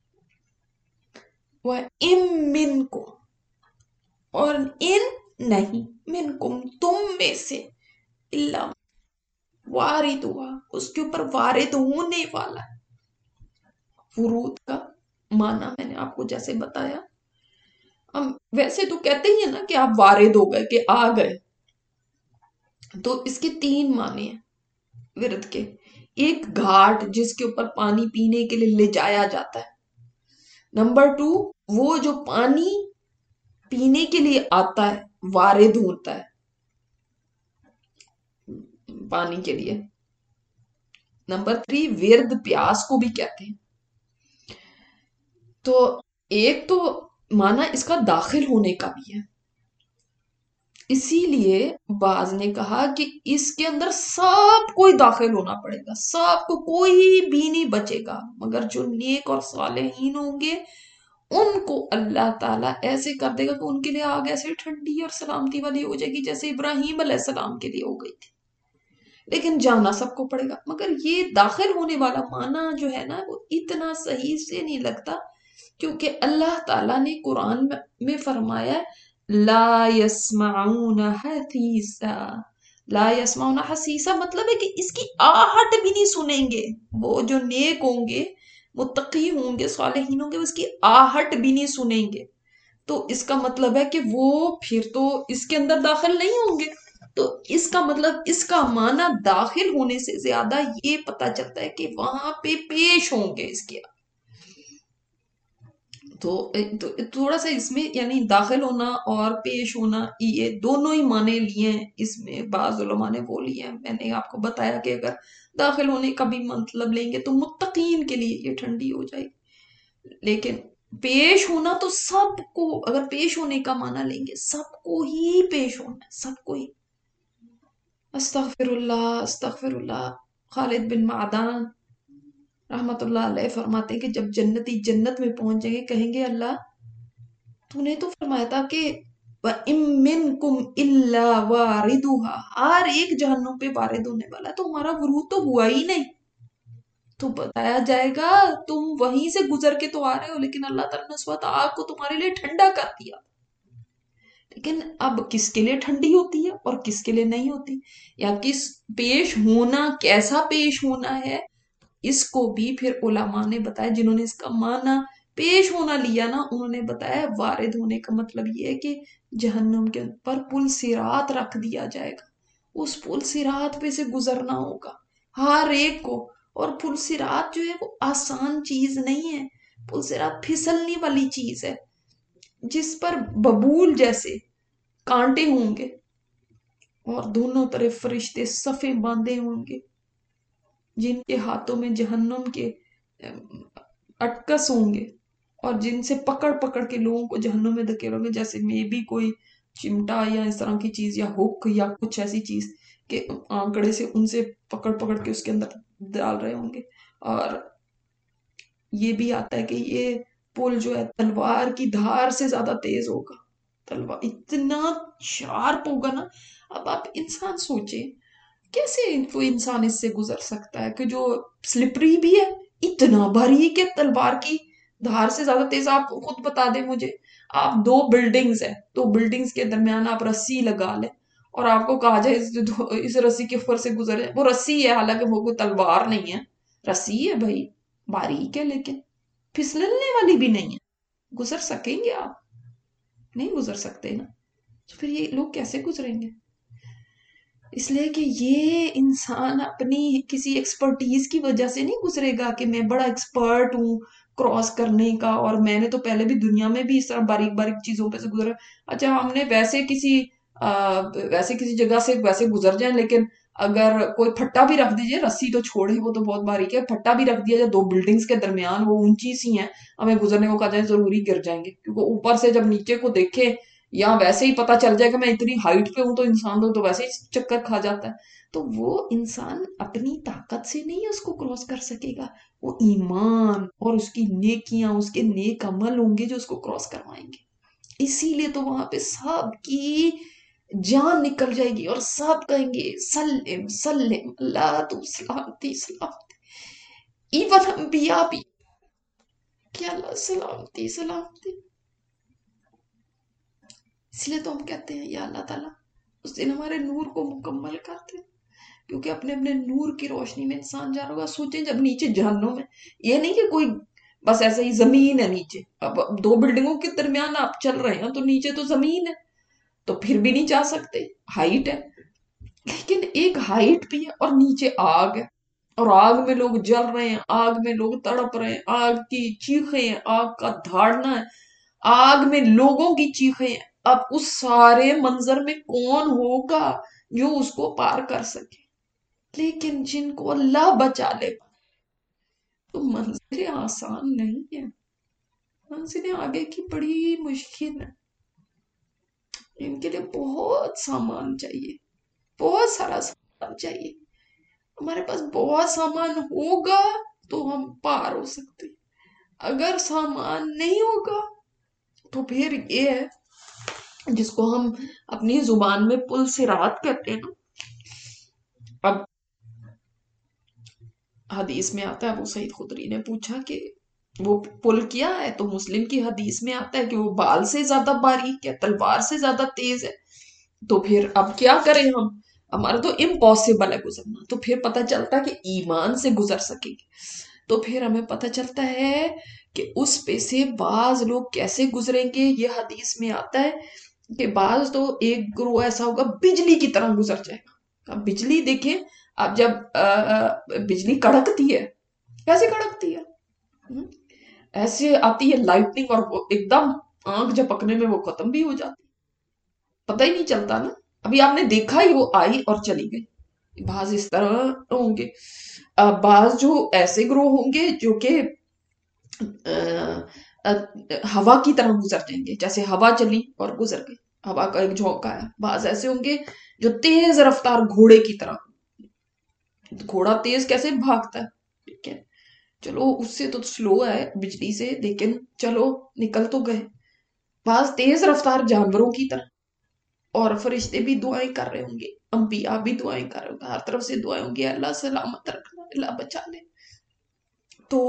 وَإِن مِّنكُمْ، اور ان نہیں، منکم تم میں سے، الا واردها، اس کے اوپر وارد ہونے والا ہے۔ ورود کا معنی میں نے آپ کو جیسے بتایا، ہم ویسے تو کہتے ہی ہیں نا کہ آپ وارد ہو گئے، کہ آ گئے، تو اس کے 3 معنی ہیں ورد کے۔ ایک گھاٹ جس کے اوپر پانی پینے کے لیے لے جایا جاتا ہے، نمبر 2 وہ جو پانی پینے کے لیے آتا ہے، وارد ہوتا ہے پانی کے لیے، نمبر 3 ورد پیاس کو بھی کہتے ہیں۔ تو ایک تو معنی اس کا داخل ہونے کا بھی ہے، اسی لیے بعض نے کہا کہ اس کے اندر سب کوئی داخل ہونا پڑے گا، سب کو، کوئی بھی نہیں بچے گا، مگر جو نیک اور صالحین ہوں گے ان کو اللہ تعالیٰ ایسے کر دے گا کہ ان کے لیے آگ ایسے ٹھنڈی اور سلامتی والی ہو جائے گی جیسے ابراہیم علیہ السلام کے لیے ہو گئی تھی، لیکن جانا سب کو پڑے گا۔ مگر یہ داخل ہونے والا معنی جو ہے نا وہ اتنا صحیح سے نہیں لگتا، کیونکہ اللہ تعالیٰ نے قرآن میں فرمایا لا يسمعون حسیسا، لا يسمعون حسیسا مطلب ہے کہ اس کی آہٹ بھی نہیں سنیں گے، وہ جو نیک ہوں گے، متقی ہوں گے، صالحین ہوں گے، اس کی آہٹ بھی نہیں سنیں گے۔ تو اس کا مطلب ہے کہ وہ پھر تو اس کے اندر داخل نہیں ہوں گے. تو اس کا مطلب اس کا معنی داخل ہونے سے زیادہ یہ پتا چلتا ہے کہ وہاں پہ پیش ہوں گے اس کے. تو تھوڑا سا اس میں یعنی داخل ہونا اور پیش ہونا یہ دونوں ہی معنی لیے ہیں اس میں. بعض علماء نے وہ لیے ہیں. میں نے آپ کو بتایا کہ اگر داخل ہونے کا بھی مطلب لیں گے تو متقین کے لیے یہ ٹھنڈی ہو جائے گی. لیکن پیش ہونا تو سب کو, اگر پیش ہونے کا معنی لیں گے سب کو ہی پیش ہونا ہے, سب کو ہی. استغفر اللہ استغفر اللہ. خالد بن معدان رحمت اللہ علیہ فرماتے ہیں کہ جب جنتی جنت میں پہنچ جائیں گے کہیں گے اللہ تو نے تو فرمایا تھا کہ وَإِن مِّنكُمْ إِلَّا وَارِدُهَا, ہر ایک جہنم پہ وارد ہونے والا ہے, تو ہمارا ورود تو ہوا ہی نہیں. تو بتایا جائے گا تم وہیں سے گزر کے تو آ رہے ہو, لیکن اللہ تعالیٰ نے اس وقت آگ کو تمہارے لیے ٹھنڈا کر دیا. لیکن اب کس کے لیے ٹھنڈی ہوتی ہے اور کس کے لیے نہیں ہوتی, یا کس پیش ہونا کیسا پیش ہونا ہے, اس کو بھی پھر علماء نے بتایا. جنہوں نے اس کا معنی پیش ہونا لیا نا, انہوں نے بتایا وارد ہونے کا مطلب یہ ہے کہ جہنم کے اوپر پل صراط رکھ دیا جائے گا, اس پل صراط پہ سے گزرنا ہوگا ہر ایک کو. اور پل صراط جو ہے وہ آسان چیز نہیں ہے. پل صراط پھسلنے والی چیز ہے جس پر ببول جیسے کانٹے ہوں گے اور دونوں طرف فرشتے صفیں باندھے ہوں گے جن کے ہاتھوں میں جہنم کے اٹکس ہوں گے, اور جن سے پکڑ پکڑ کے لوگوں کو جہنم میں دھکیلیں گے, جیسے میں بھی کوئی چمٹا یا اس طرح کی چیز یا ہک یا کچھ ایسی چیز کہ آنکڑے سے ان سے پکڑ پکڑ کے اس کے اندر ڈال رہے ہوں گے. اور یہ بھی آتا ہے کہ یہ پل جو ہے تلوار کی دھار سے زیادہ تیز ہوگا, تلوار اتنا شارپ ہوگا نا. اب آپ انسان سوچیں کیسے کوئی انسان اس سے گزر سکتا ہے کہ جو سلپری بھی ہے, اتنا باریک ہے, تلوار کی دھار سے زیادہ تیز. آپ خود بتا دیں مجھے, آپ دو بلڈنگز ہیں, دو بلڈنگز کے درمیان آپ رسی لگا لیں اور آپ کو کہا جائے اس رسی کے اوپر سے گزر جائے, وہ رسی ہے حالانکہ وہ کوئی تلوار نہیں ہے, رسی ہے بھائی, باریک ہے لیکن پھسلنے والی بھی نہیں ہے. گزر سکیں گے آپ؟ نہیں گزر سکتے نا. تو پھر یہ لوگ کیسے گزریں گے؟ اس لیے کہ یہ انسان اپنی کسی ایکسپرٹیز کی وجہ سے نہیں گزرے گا کہ میں بڑا ایکسپرٹ ہوں کراس کرنے کا, اور میں نے تو پہلے بھی دنیا میں بھی اس طرح باریک باریک چیزوں پہ سے گزرا. اچھا ہم نے ویسے کسی جگہ سے ویسے گزر جائیں, لیکن اگر کوئی پھٹا بھی رکھ دیجئے, رسی تو چھوڑے وہ تو بہت باریک ہے, پھٹا بھی رکھ دیا جائے دو بلڈنگز کے درمیان, وہ اونچی سی ہیں, ہمیں گزرنے کو کہا جائے ضروری گر جائیں گے, کیونکہ اوپر سے جب نیچے کو دیکھیں یا ویسے ہی پتا چل جائے کہ میں اتنی ہائٹ پہ ہوں تو انسان تو ویسے ہی چکر کھا جاتا ہے. تو وہ انسان اپنی طاقت سے نہیں اس کو کراس کر سکے گا, وہ ایمان اور اس کی نیکیاں, اس کے نیک عمل ہوں گے جو اس کو کراس کروائیں گے. اسی لیے تو وہاں پہ سب کی جان نکل جائے گی اور سب کہیں گے سلم سلم, اللہ تو سلامتی سلامتی. ایون انبیاء بھی کہ اللہ سلامتی سلامتی. اس لیے تو ہم کہتے ہیں یا اللہ تعالیٰ اس دن ہمارے نور کو مکمل کرتے, کیونکہ اپنے اپنے نور کی روشنی میں انسان جا رہا ہوگا. سوچیں جب نیچے جہنم ہے, یہ نہیں کہ کوئی بس ایسے ہی زمین ہے نیچے, اب دو بلڈنگوں کے درمیان آپ چل رہے ہیں تو نیچے تو زمین ہے, تو پھر بھی نہیں جا سکتے, ہائٹ ہے, لیکن ایک ہائٹ بھی ہے اور نیچے آگ ہے, اور آگ میں لوگ جل رہے ہیں, آگ میں لوگ تڑپ رہے ہیں, آگ کی چیخیں ہیں, آگ کا دھاڑنا ہے, آگ میں لوگوں کی چیخیں ہیں. اب اس سارے منظر میں کون ہوگا جو اس کو پار کر سکے؟ لیکن جن کو اللہ بچا لے, تو منزلیں آسان نہیں ہے, منزلیں آگے کی بڑی مشکل ہے. ان کے لیے بہت سامان چاہیے, بہت سارا سامان چاہیے. ہمارے پاس بہت سامان ہوگا تو ہم پار ہو سکتے, اگر سامان نہیں ہوگا تو پھر یہ ہے جس کو ہم اپنی زبان میں پل صراط کہتے ہیں نا. اب حدیث میں آتا ہے, ابو سعید خدری نے پوچھا کہ وہ پل کیا ہے, تو مسلم کی حدیث میں آتا ہے کہ وہ بال سے زیادہ باریک ہے, تلوار سے زیادہ تیز ہے. تو پھر اب کیا کریں ہم, ہمارا تو امپاسبل ہے گزرنا. تو پھر پتہ چلتا کہ ایمان سے گزر سکیں گے. تو پھر ہمیں پتہ چلتا ہے کہ اس پہ سے بعض لوگ کیسے گزریں گے. یہ حدیث میں آتا ہے کہ بعض تو ایک گروہ ایسا ہوگا بجلی کی طرح گزر جائے گا. اب بجلی دیکھیں، اب جب بجلی کڑکتی ہے، کیسے کڑکتی ہے؟ ہم، ایسے آتی ہے لائٹنگ، اور وہ ایک دم آنکھ جھپکنے میں وہ ختم بھی ہو جاتی، پتہ ہی نہیں چلتا نا. ابھی آپ نے دیکھا ہی وہ آئی اور چلی گئی. بعض اس طرح ہوں گے. بعض جو ایسے گروہ ہوں گے جو کہ ہوا کی طرح گزر جائیں گے، جیسے ہوا چلی اور گزر گئی، ہوا کا ایک جھونکا ہے. بعض ایسے ہوں گے جو تیز رفتار گھوڑے کی طرح. گھوڑا تیز کیسے بھاگتا ہے؟ ٹھیک ہے، چلو اس سے تو سلو ہے بجلی سے، لیکن چلو نکل تو گئے. بعض تیز رفتار جانوروں کی طرح. اور فرشتے بھی دعائیں کر رہے ہوں گے، انبیاء بھی دعائیں کر رہے ہوں گے، ہر طرف سے دعائیں ہوں گی، اللہ سلامت رکھنا، اللہ بچا لے. تو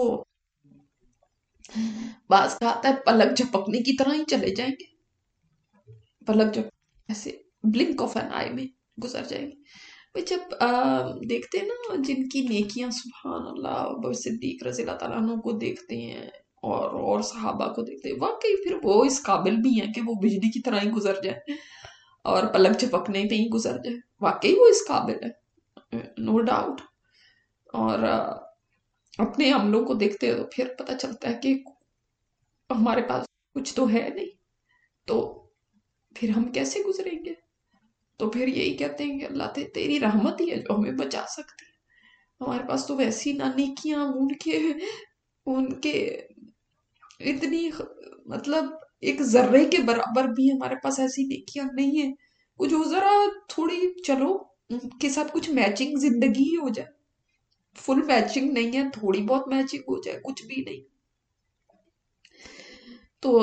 بعض کا آتا ہے پلک جھپکنے کی طرح ہی چلے جائیں گے، پلک جھپک ایسے بلنک آف این آئی میں گزر جائیں گے. بھئی جب دیکھتے ہیں نا جن کی نیکیاں سبحان اللہ، ابو صدیق رضی اللہ تعالیٰ عنہ کو دیکھتے ہیں اور صحابہ کو دیکھتے ہیں، واقعی پھر وہ اس قابل بھی ہیں کہ وہ بجلی کی طرح ہی گزر جائیں اور پلک جھپکنے پہ ہی گزر جائے. واقعی وہ اس قابل ہے، نو ڈاؤٹ. اور اپنے عملوں کو دیکھتے ہیں تو پھر پتہ چلتا ہے کہ ہمارے پاس کچھ تو ہے نہیں، تو پھر ہم کیسے گزریں گے؟ تو پھر یہی کہتے ہیں کہ اللہ تیری رحمت ہی ہے جو ہمیں بچا سکتی ہے. ہمارے پاس تو ویسی نہ نیکیاں ان کے اتنی مطلب ایک ذرے کے برابر بھی ہمارے پاس ایسی نیکیاں نہیں ہیں. کچھ ہو ذرا تھوڑی، چلو ان کے ساتھ کچھ میچنگ زندگی ہی ہو جائے. فل میچنگ نہیں ہے، تھوڑی بہت میچنگ ہو جائے، کچھ بھی نہیں. تو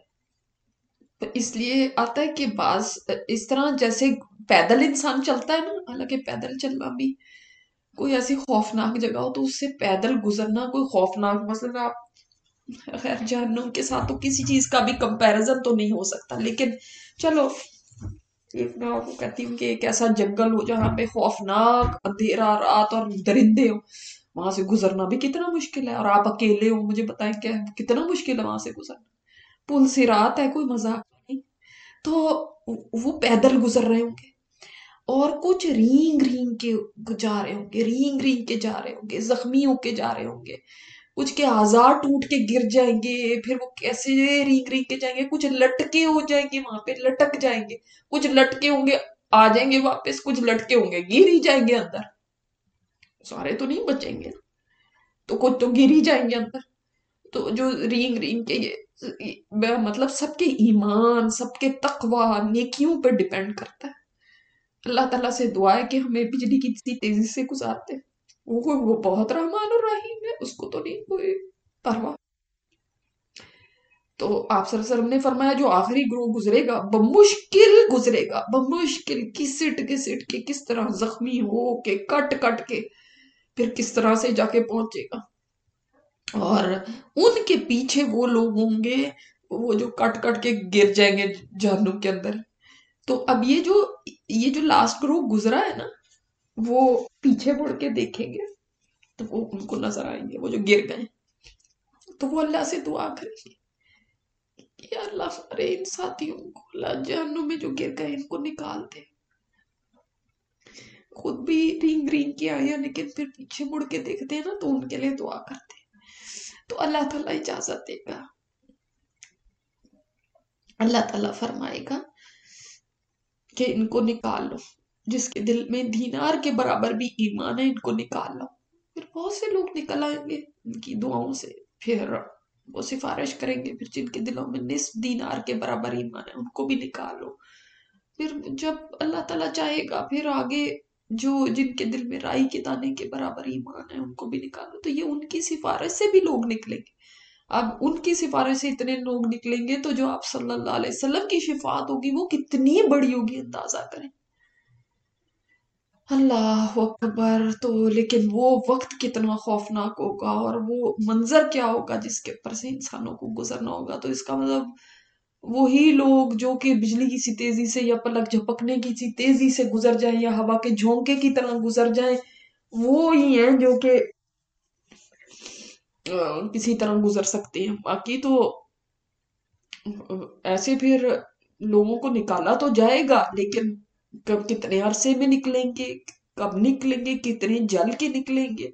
اس لیے آتا ہے کہ بعض اس طرح جیسے پیدل انسان چلتا ہے نا، حالانکہ پیدل چلنا بھی کوئی ایسی خوفناک جگہ ہو تو اس سے پیدل گزرنا کوئی خوفناک، مثلا آپ خیر جہنم کے ساتھ تو کسی چیز کا بھی کمپیریزن تو نہیں ہو سکتا، لیکن چلو ایک میں آپ کو کہتی ہوں کہ ایک ایسا جنگل ہو جہاں پہ خوفناک اندھیرا رات اور درندے ہو، وہاں سے گزرنا بھی کتنا مشکل ہے. اور آپ اکیلے ہو، مجھے بتائیں کیا کتنا مشکل ہے وہاں سے گزرنا. پل صراط ہے، کوئی مذاق نہیں. تو وہ پیدل گزر رہے ہوں گے، اور کچھ رینگ رینگ کے جا رہے ہوں گے، رینگ رینگ کے جا رہے ہوں گے، زخمی ہو کے جا رہے ہوں گے. کچھ کے آزار ٹوٹ کے گر جائیں گے، پھر وہ کیسے رینگ رینگ کے جائیں گے. کچھ لٹکے ہو جائیں گے، وہاں پہ لٹک جائیں گے. کچھ لٹکے ہوں گے آ جائیں گے واپس، کچھ لٹکے ہوں گے گر ہی جائیں گے اندر. سارے تو نہیں بچیں گے، تو کچھ تو گر ہی جائیں گے اندر. تو جو رینگ رینگ کے مطلب سب کے ایمان، سب کے تقوی، نیکیوں پہ ڈیپینڈ کرتا ہے. اللہ تعالیٰ سے دعا ہے کہ ہمیں بجلی کی اتنی تیزی سے گزارتے. وہ بہت رحمان الرحیم ہے، اس کو تو نہیں کوئی پرواہ. تو آپ صلی اللہ علیہ وسلم نے فرمایا جو آخری گروہ گزرے گا بمشکل گزرے گا، بمشکل، گھسٹ گھسٹ کے، کس طرح زخمی ہو کے، کٹ کٹ کے، پھر کس طرح سے جا کے پہنچے گا. اور ان کے پیچھے وہ لوگ ہوں گے وہ جو کٹ کٹ کے گر جائیں گے جہنم کے اندر. تو اب یہ جو لاسٹ گروہ گزرا ہے نا، وہ پیچھے مڑ کے دیکھیں گے تو وہ ان کو نظر آئیں گے، وہ جو گر گئے. تو وہ اللہ سے دعا کریں گے کہ اللہ ہمارے ان ساتھیوں کو اللہ جہنم میں جو گر گئے ان کو نکال دے. خود بھی رینگ رینگ کے آئے ہیں، لیکن پھر پیچھے مڑ کے دیکھتے ہیں نا تو ان کے لیے دعا کرتے ہیں. تو اللہ تعالیٰ اجازت دے گا، اللہ تعالیٰ فرمائے گا کہ ان کو نکال لو، جس کے دل میں دینار کے برابر بھی ایمان ہے ان کو نکال لو. پھر بہت سے لوگ نکل آئیں گے ان کی دعاؤں سے، پھر وہ سفارش کریں گے، پھر جن کے دلوں میں نصف دینار کے برابر ایمان ہے ان کو بھی نکالو. پھر جب اللہ تعالیٰ چاہے گا پھر آگے جن کے دل میں رائی کے دانے کے برابر ایمان ہے ان کو بھی نکالو. تو یہ ان کی سفارش سے بھی لوگ نکلیں گے. اب ان کی سفارش سے اتنے لوگ نکلیں گے تو جو آپ صلی اللہ علیہ وسلم کی شفاعت ہوگی وہ کتنی بڑی ہوگی، اندازہ کریں. اللہ اکبر. تو لیکن وہ وقت کتنا خوفناک ہوگا اور وہ منظر کیا ہوگا جس کے اوپر سے انسانوں کو گزرنا ہوگا. تو اس کا مطلب وہی لوگ جو کہ بجلی کی سی تیزی سے یا پلک جھپکنے کی سی تیزی سے گزر جائیں یا ہوا کے جھونکے کی طرح گزر جائیں، وہ ہی ہیں جو کہ किसी तरह गुजर सकते हैं। बाकी तो ऐसे फिर लोगों को निकाला तो जाएगा, लेकिन कब, कितने अरसे में निकलेंगे, कब निकलेंगे, कितने जल के निकलेंगे।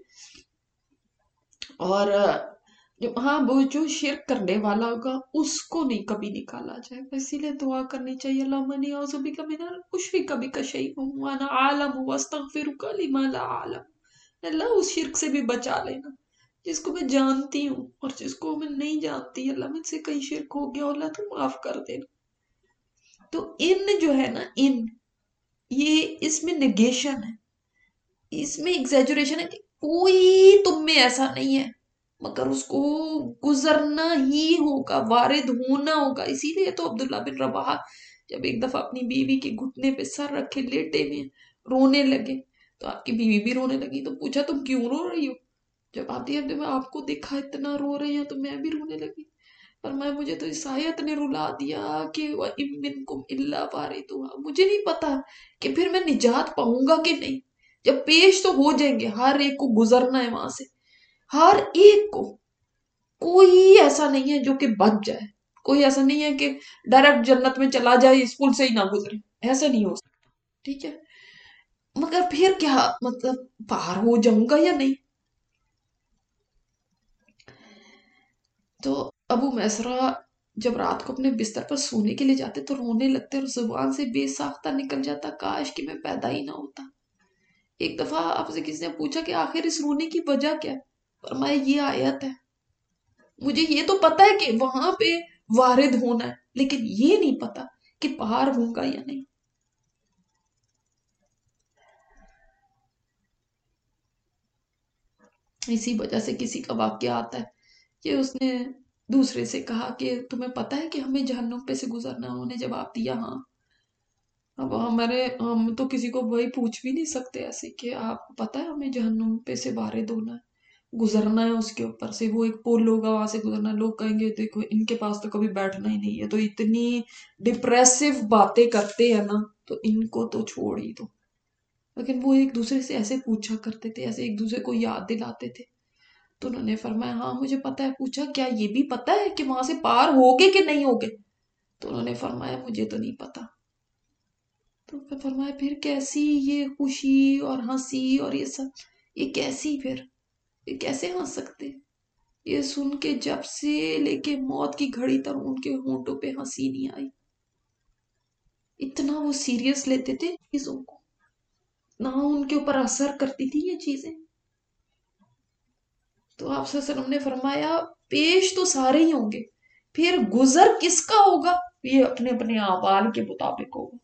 और हाँ, वो जो शिरक करने वाला होगा उसको नहीं कभी निकाला जाएगा। इसीलिए दुआ करनी चाहिए, अल्लाहुम्मा इन्नी औज़ु बिका मिनल मुश्रिक बिका शैइउन व अना आलम व अस्तगफिरुका लिमा ला आलम। अल्लाह उस शिरक से भी बचा लेना जिसको मैं जानती हूँ, और जिसको मैं नहीं जानती अल्लाह मुझसे कहीं शिरक हो गया, अल्लाह तुम माफ कर देना। तो इन जो है ना, इन ये इसमें नेगेशन है, इसमें एग्जेजुरेशन है कि कोई तुम में ऐसा नहीं है, मगर उसको गुजरना ही होगा, वारिद होना होगा। इसीलिए तो अब्दुल्ला बिन रवाहा जब एक दफा अपनी बीवी के घुटने पे सर रखे लेटे में रोने लगे, तो आपकी बीवी भी रोने लगी, तो पूछा तुम क्यों रो रही हो? जब आती है, मैं आपको देखा इतना रो रही हूँ तो मैं भी रोने लगी। पर मैं, मुझे तो इस आयत ने रुला दिया कि व इम मिनकुम इल्ला वारिदुहा। मुझे नहीं पता कि फिर मैं निजात पाऊंगा कि नहीं। जब पेश तो हो जाएंगे, हर एक को गुजरना है वहां से, हर एक को। कोई ऐसा नहीं है जो कि बच जाए, कोई ऐसा नहीं है कि डायरेक्ट जन्नत में चला जाए इस पुल से ही ना गुजरे, ऐसा नहीं हो सकता। ठीक है, मगर फिर क्या, मतलब पार हो जाऊंगा या नहीं? तो अबू मैसरा जब रात को अपने बिस्तर पर सोने के लिए जाते तो रोने लगते, और जुबान से बेसाख्ता निकल जाता, काश कि मैं पैदा ही ना होता। एक दफा आपसे किसी ने पूछा कि आखिर इस रोने की वजह क्या है, फरमाया ये आयत है। मुझे ये तो पता है कि वहां पे वारिद होना है, लेकिन ये नहीं पता कि पार होगा या नहीं। इसी वजह से किसी का वाक्य आता है कि उसने दूसरे से कहा कि तुम्हें पता है कि हमें जहन्नुम पे से गुजरना है? उन्होंने जवाब दिया हाँ। अब हम तो किसी को वही पूछ भी नहीं सकते ऐसे कि आपको पता है हमें जहन्नुम पे से वारिद होना है, गुजरना है उसके ऊपर से, वो एक पुल होगा वहां से गुजरना है। लोग कहेंगे देखो इनके पास तो कभी बैठना ही नहीं है, तो इतनी डिप्रेसिव बातें करते हैं ना, तो इनको तो छोड़ ही दो। लेकिन वो एक दूसरे से ऐसे पूछा करते थे, ऐसे एक दूसरे को याद दिलाते थे। तो उन्होंने फरमाया हाँ मुझे पता है। पूछा क्या ये भी पता है कि वहां से पार होगे कि नहीं होगे? तो उन्होंने फरमाया मुझे तो नहीं पता। तो फिर फरमाया फिर कैसी ये खुशी और हंसी और ये सब, ये कैसी फिर, ये कैसे हंस सकते? ये सुन के जब से लेके मौत की घड़ी तक उनके होंठों पे हंसी नहीं आई। इतना वो सीरियस लेते थे चीजों को, ना उनके ऊपर असर करती थी ये चीजें। तो आप सल्लल्लाहु ने फरमाया पेश तो सारे ही होंगे, फिर गुजर किसका होगा ये अपने अपने आवाल के मुताबिक होगा,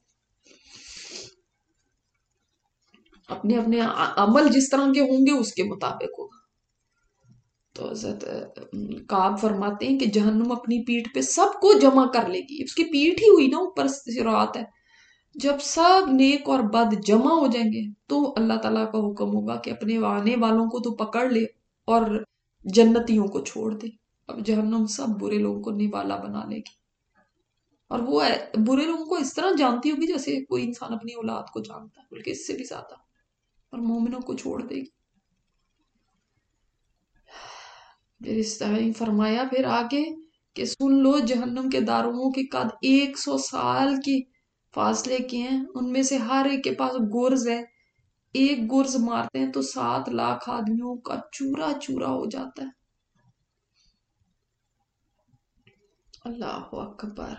अपने अपने अमल जिस तरह के होंगे उसके मुताबिक होगा। तो हज़रत काब फरमाते हैं कि जहन्नुम अपनी पीठ पे सबको जमा कर लेगी। उसकी पीठ ही हुई ना, ऊपर सिरात है। जब सब नेक और बद जमा हो जाएंगे तो अल्लाह ताला का हुक्म होगा कि अपने आने वालों को तो पकड़ ले और जन्नतियों को छोड़ दे। अब जहन्नुम सब बुरे लोगों को निवाला बना लेगी, और वो बुरे लोगों को इस तरह जानती होगी जैसे कोई इंसान अपनी औलाद को जानता है, बल्कि इससे भी ज्यादा। और मोमिनों को छोड़ देगी। फिर इस तरह ही फरमाया फिर आगे कि सुन लो जहन्नुम के दारुओं के कद 100 साल के फासले के हैं, उनमें से हर एक के पास गुर्ज है। एक गुर्ज मारते हैं तो 7 लाख आदमियों का चूरा चूरा हो जाता है। अल्लाह अकबर।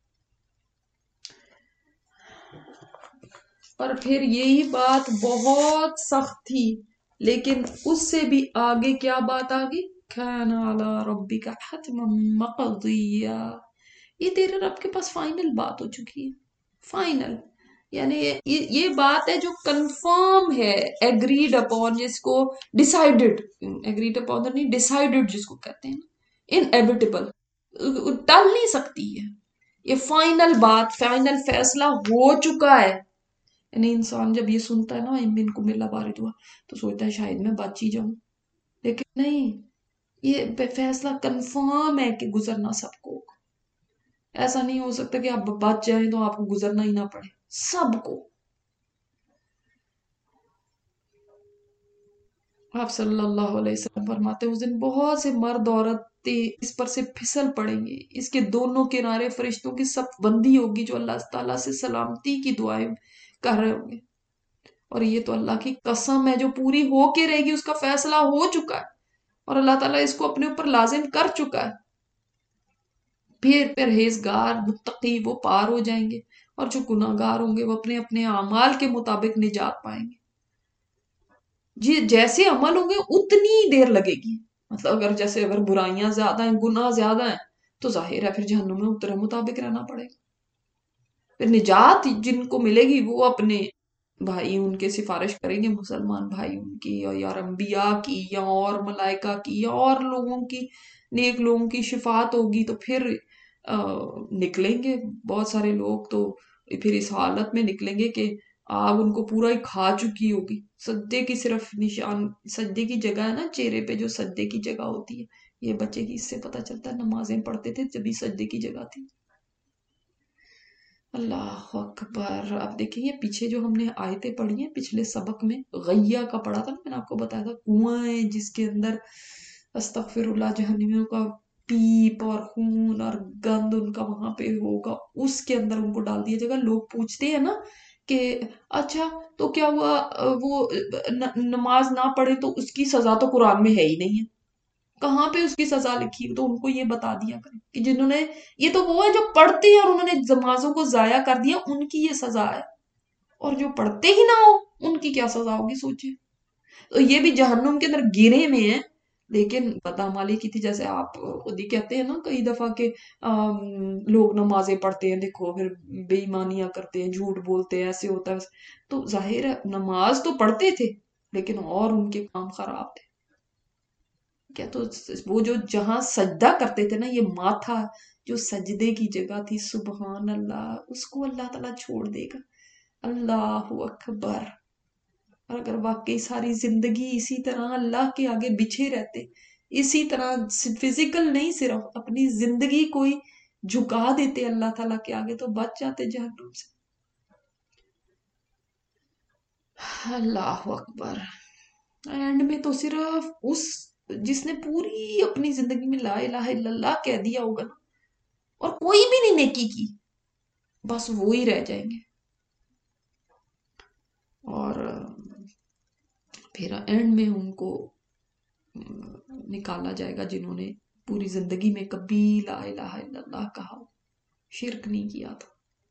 पर फिर यही बात बहुत सख्त थी, लेकिन उससे भी आगे क्या बात आ गई? खान अला रब्बिका हतमम मक़दिया। ये तेरे रब के पास फाइनल बात हो चुकी है। फाइनल यानी ये बात है जो कंफर्म है, एग्रीड अपॉन, जिसको डिसाइडेड, एग्रीड अपॉन तो नहीं, डिसाइडेड जिसको कहते हैं, इनएविटेबल, टल नहीं सकती है। ये फाइनल बात, फाइनल फैसला हो चुका है। यानी इंसान जब ये सुनता है ना इमिन को मिला बारिद हुआ, तो सोचता है शायद मैं बच ही जाऊं, लेकिन नहीं, ये फैसला कंफर्म है कि गुजरना सबको होगा। ऐसा नहीं हो सकता कि आप बच जाए तो आपको गुजरना ही ना पड़े, सबको। آپ صلی اللہ علیہ وسلم فرماتے ہیں اس دن بہت سے مرد عورتیں اس پر سے پھسل پڑیں گے، اس کے دونوں کنارے فرشتوں کی صف بندی ہوگی جو اللہ تعالیٰ سے سلامتی کی دعائیں کر رہے ہوں گے، اور یہ تو اللہ کی قسم ہے جو پوری ہو کے رہے گی، اس کا فیصلہ ہو چکا ہے اور اللہ تعالیٰ اس کو اپنے اوپر لازم کر چکا ہے۔ پھر پرہیزگار متقی وہ پار ہو جائیں گے، اور جو گناہ گار ہوں گے وہ اپنے اپنے اعمال کے مطابق نجات پائیں گے۔ جی جیسے عمل ہوں گے اتنی دیر لگے گی، مطلب اگر برائیاں زیادہ ہیں، گناہ زیادہ ہیں، تو ظاہر ہے پھر جہنم میں اترے مطابق رہنا پڑے گا۔ پھر نجات جن کو ملے گی وہ اپنے بھائی ان کے سفارش کریں گے، مسلمان بھائی ان کی، یا انبیاء کی، یا اور ملائکہ کی، یا اور لوگوں کی، نیک لوگوں کی شفاعت ہوگی، تو پھر نکلیں گے بہت سارے لوگ، تو پھر اس حالت میں نکلیں گے کہ آگ ان کو پورا ہی کھا چکی ہوگی۔ سجدے کی صرف نشان، سجدے کی جگہ ہے نا چہرے پہ جو سجدے کی جگہ ہوتی ہے، یہ بچے کی، اس سے پتہ چلتا ہے نمازیں پڑھتے تھے جبھی سجدے کی جگہ تھی۔ اللہ اکبر۔ اب دیکھیں یہ پیچھے جو ہم نے آیتیں پڑھی ہیں پچھلے سبق میں، غیہ کا پڑھا تھا نا، میں نے آپ کو بتایا تھا کنواں ہے جس کے اندر استغفر اللہ جہنمیوں کا پیپ اور خون اور گند ان کا وہاں پہ ہوگا، اس کے اندر ان کو ڈال دیا جائے گا۔ لوگ پوچھتے ہیں نا کہ اچھا تو کیا ہوا وہ نماز نہ پڑھے تو اس کی سزا تو قرآن میں ہے ہی نہیں ہے، کہاں پہ اس کی سزا لکھی؟ تو ان کو یہ بتا دیا کریں کہ جنہوں نے، یہ تو وہ ہے جو پڑھتے ہیں اور انہوں نے نمازوں کو ضائع کر دیا، ان کی یہ سزا ہے، اور جو پڑھتے ہی نہ ہو ان کی کیا سزا ہوگی سوچیں۔ تو یہ بھی جہنم کے اندر گرے میں ہیں، لیکن بدعمالی کی تھی، جیسے آپ خود ہی کہتے ہیں نا کئی دفعہ کہ لوگ نمازیں پڑھتے ہیں، دیکھو پھر بے ایمانیاں کرتے ہیں، جھوٹ بولتے ہیں، ایسے ہوتا ہے تو ظاہر ہے نماز تو پڑھتے تھے لیکن اور ان کے کام خراب تھے کیا؟ تو وہ جو جہاں سجدہ کرتے تھے نا، یہ ماتھا جو سجدے کی جگہ تھی، سبحان اللہ، اس کو اللہ تعالیٰ چھوڑ دے گا۔ اللہ اکبر۔ اور اگر واقعی ساری زندگی اسی طرح اللہ کے آگے بچھے رہتے، اسی طرح فزیکل نہیں، صرف اپنی زندگی کوئی جھکا دیتے اللہ تعالیٰ کے آگے، تو بچ جاتے جہنم سے۔ اللہ اکبر۔ اینڈ میں تو صرف اس جس نے پوری اپنی زندگی میں لا الہ الا اللہ کہہ دیا ہوگا نا، اور کوئی بھی نہیں نیکی کی، بس وہی رہ جائیں گے، اور پھر اینڈ میں ان کو نکالا جائے گا جنہوں نے پوری زندگی میں کبھی لا الہ الا اللہ کہا ہو، شرک نہیں کیا تھا۔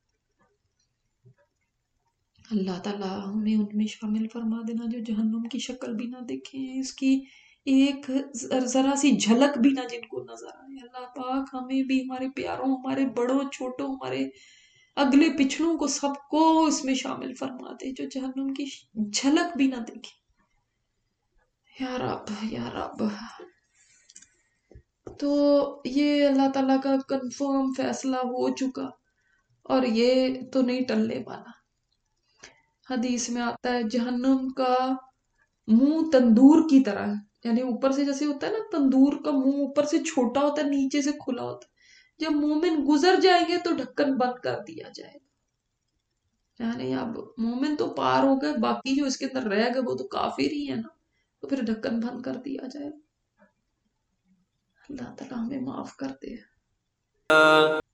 اللہ تعالیٰ ہمیں ان میں شامل فرما دینا جو جہنم کی شکل بھی نہ دیکھیں، اس کی ایک ذرا سی جھلک بھی نہ جن کو نظر آئے۔ اللہ پاک ہمیں بھی، ہمارے پیاروں، ہمارے بڑوں چھوٹوں، ہمارے اگلے پچھڑوں کو، سب کو اس میں شامل فرما دے جو جہنم کی جھلک بھی نہ دیکھے، یا رب یا رب۔ تو یہ اللہ تعالیٰ کا کنفرم فیصلہ ہو چکا، اور یہ تو نہیں ٹلنے والا۔ حدیث میں آتا ہے جہنم کا منہ تندور کی طرح ہے، یعنی اوپر سے جیسے ہوتا ہے نا تندور کا منہ اوپر سے چھوٹا ہوتا ہے، نیچے سے کھلا ہوتا ہے، جب مومن گزر جائیں گے تو ڈھکن بند کر دیا جائے گا، یعنی اب مومن تو پار ہو گئے، باقی جو اس کے اندر رہ گئے وہ تو کافر ہی ہے نا، تو پھر ڈھکن بند کر دیا جائے گا۔ اللہ تعالیٰ ہمیں معاف کر دے۔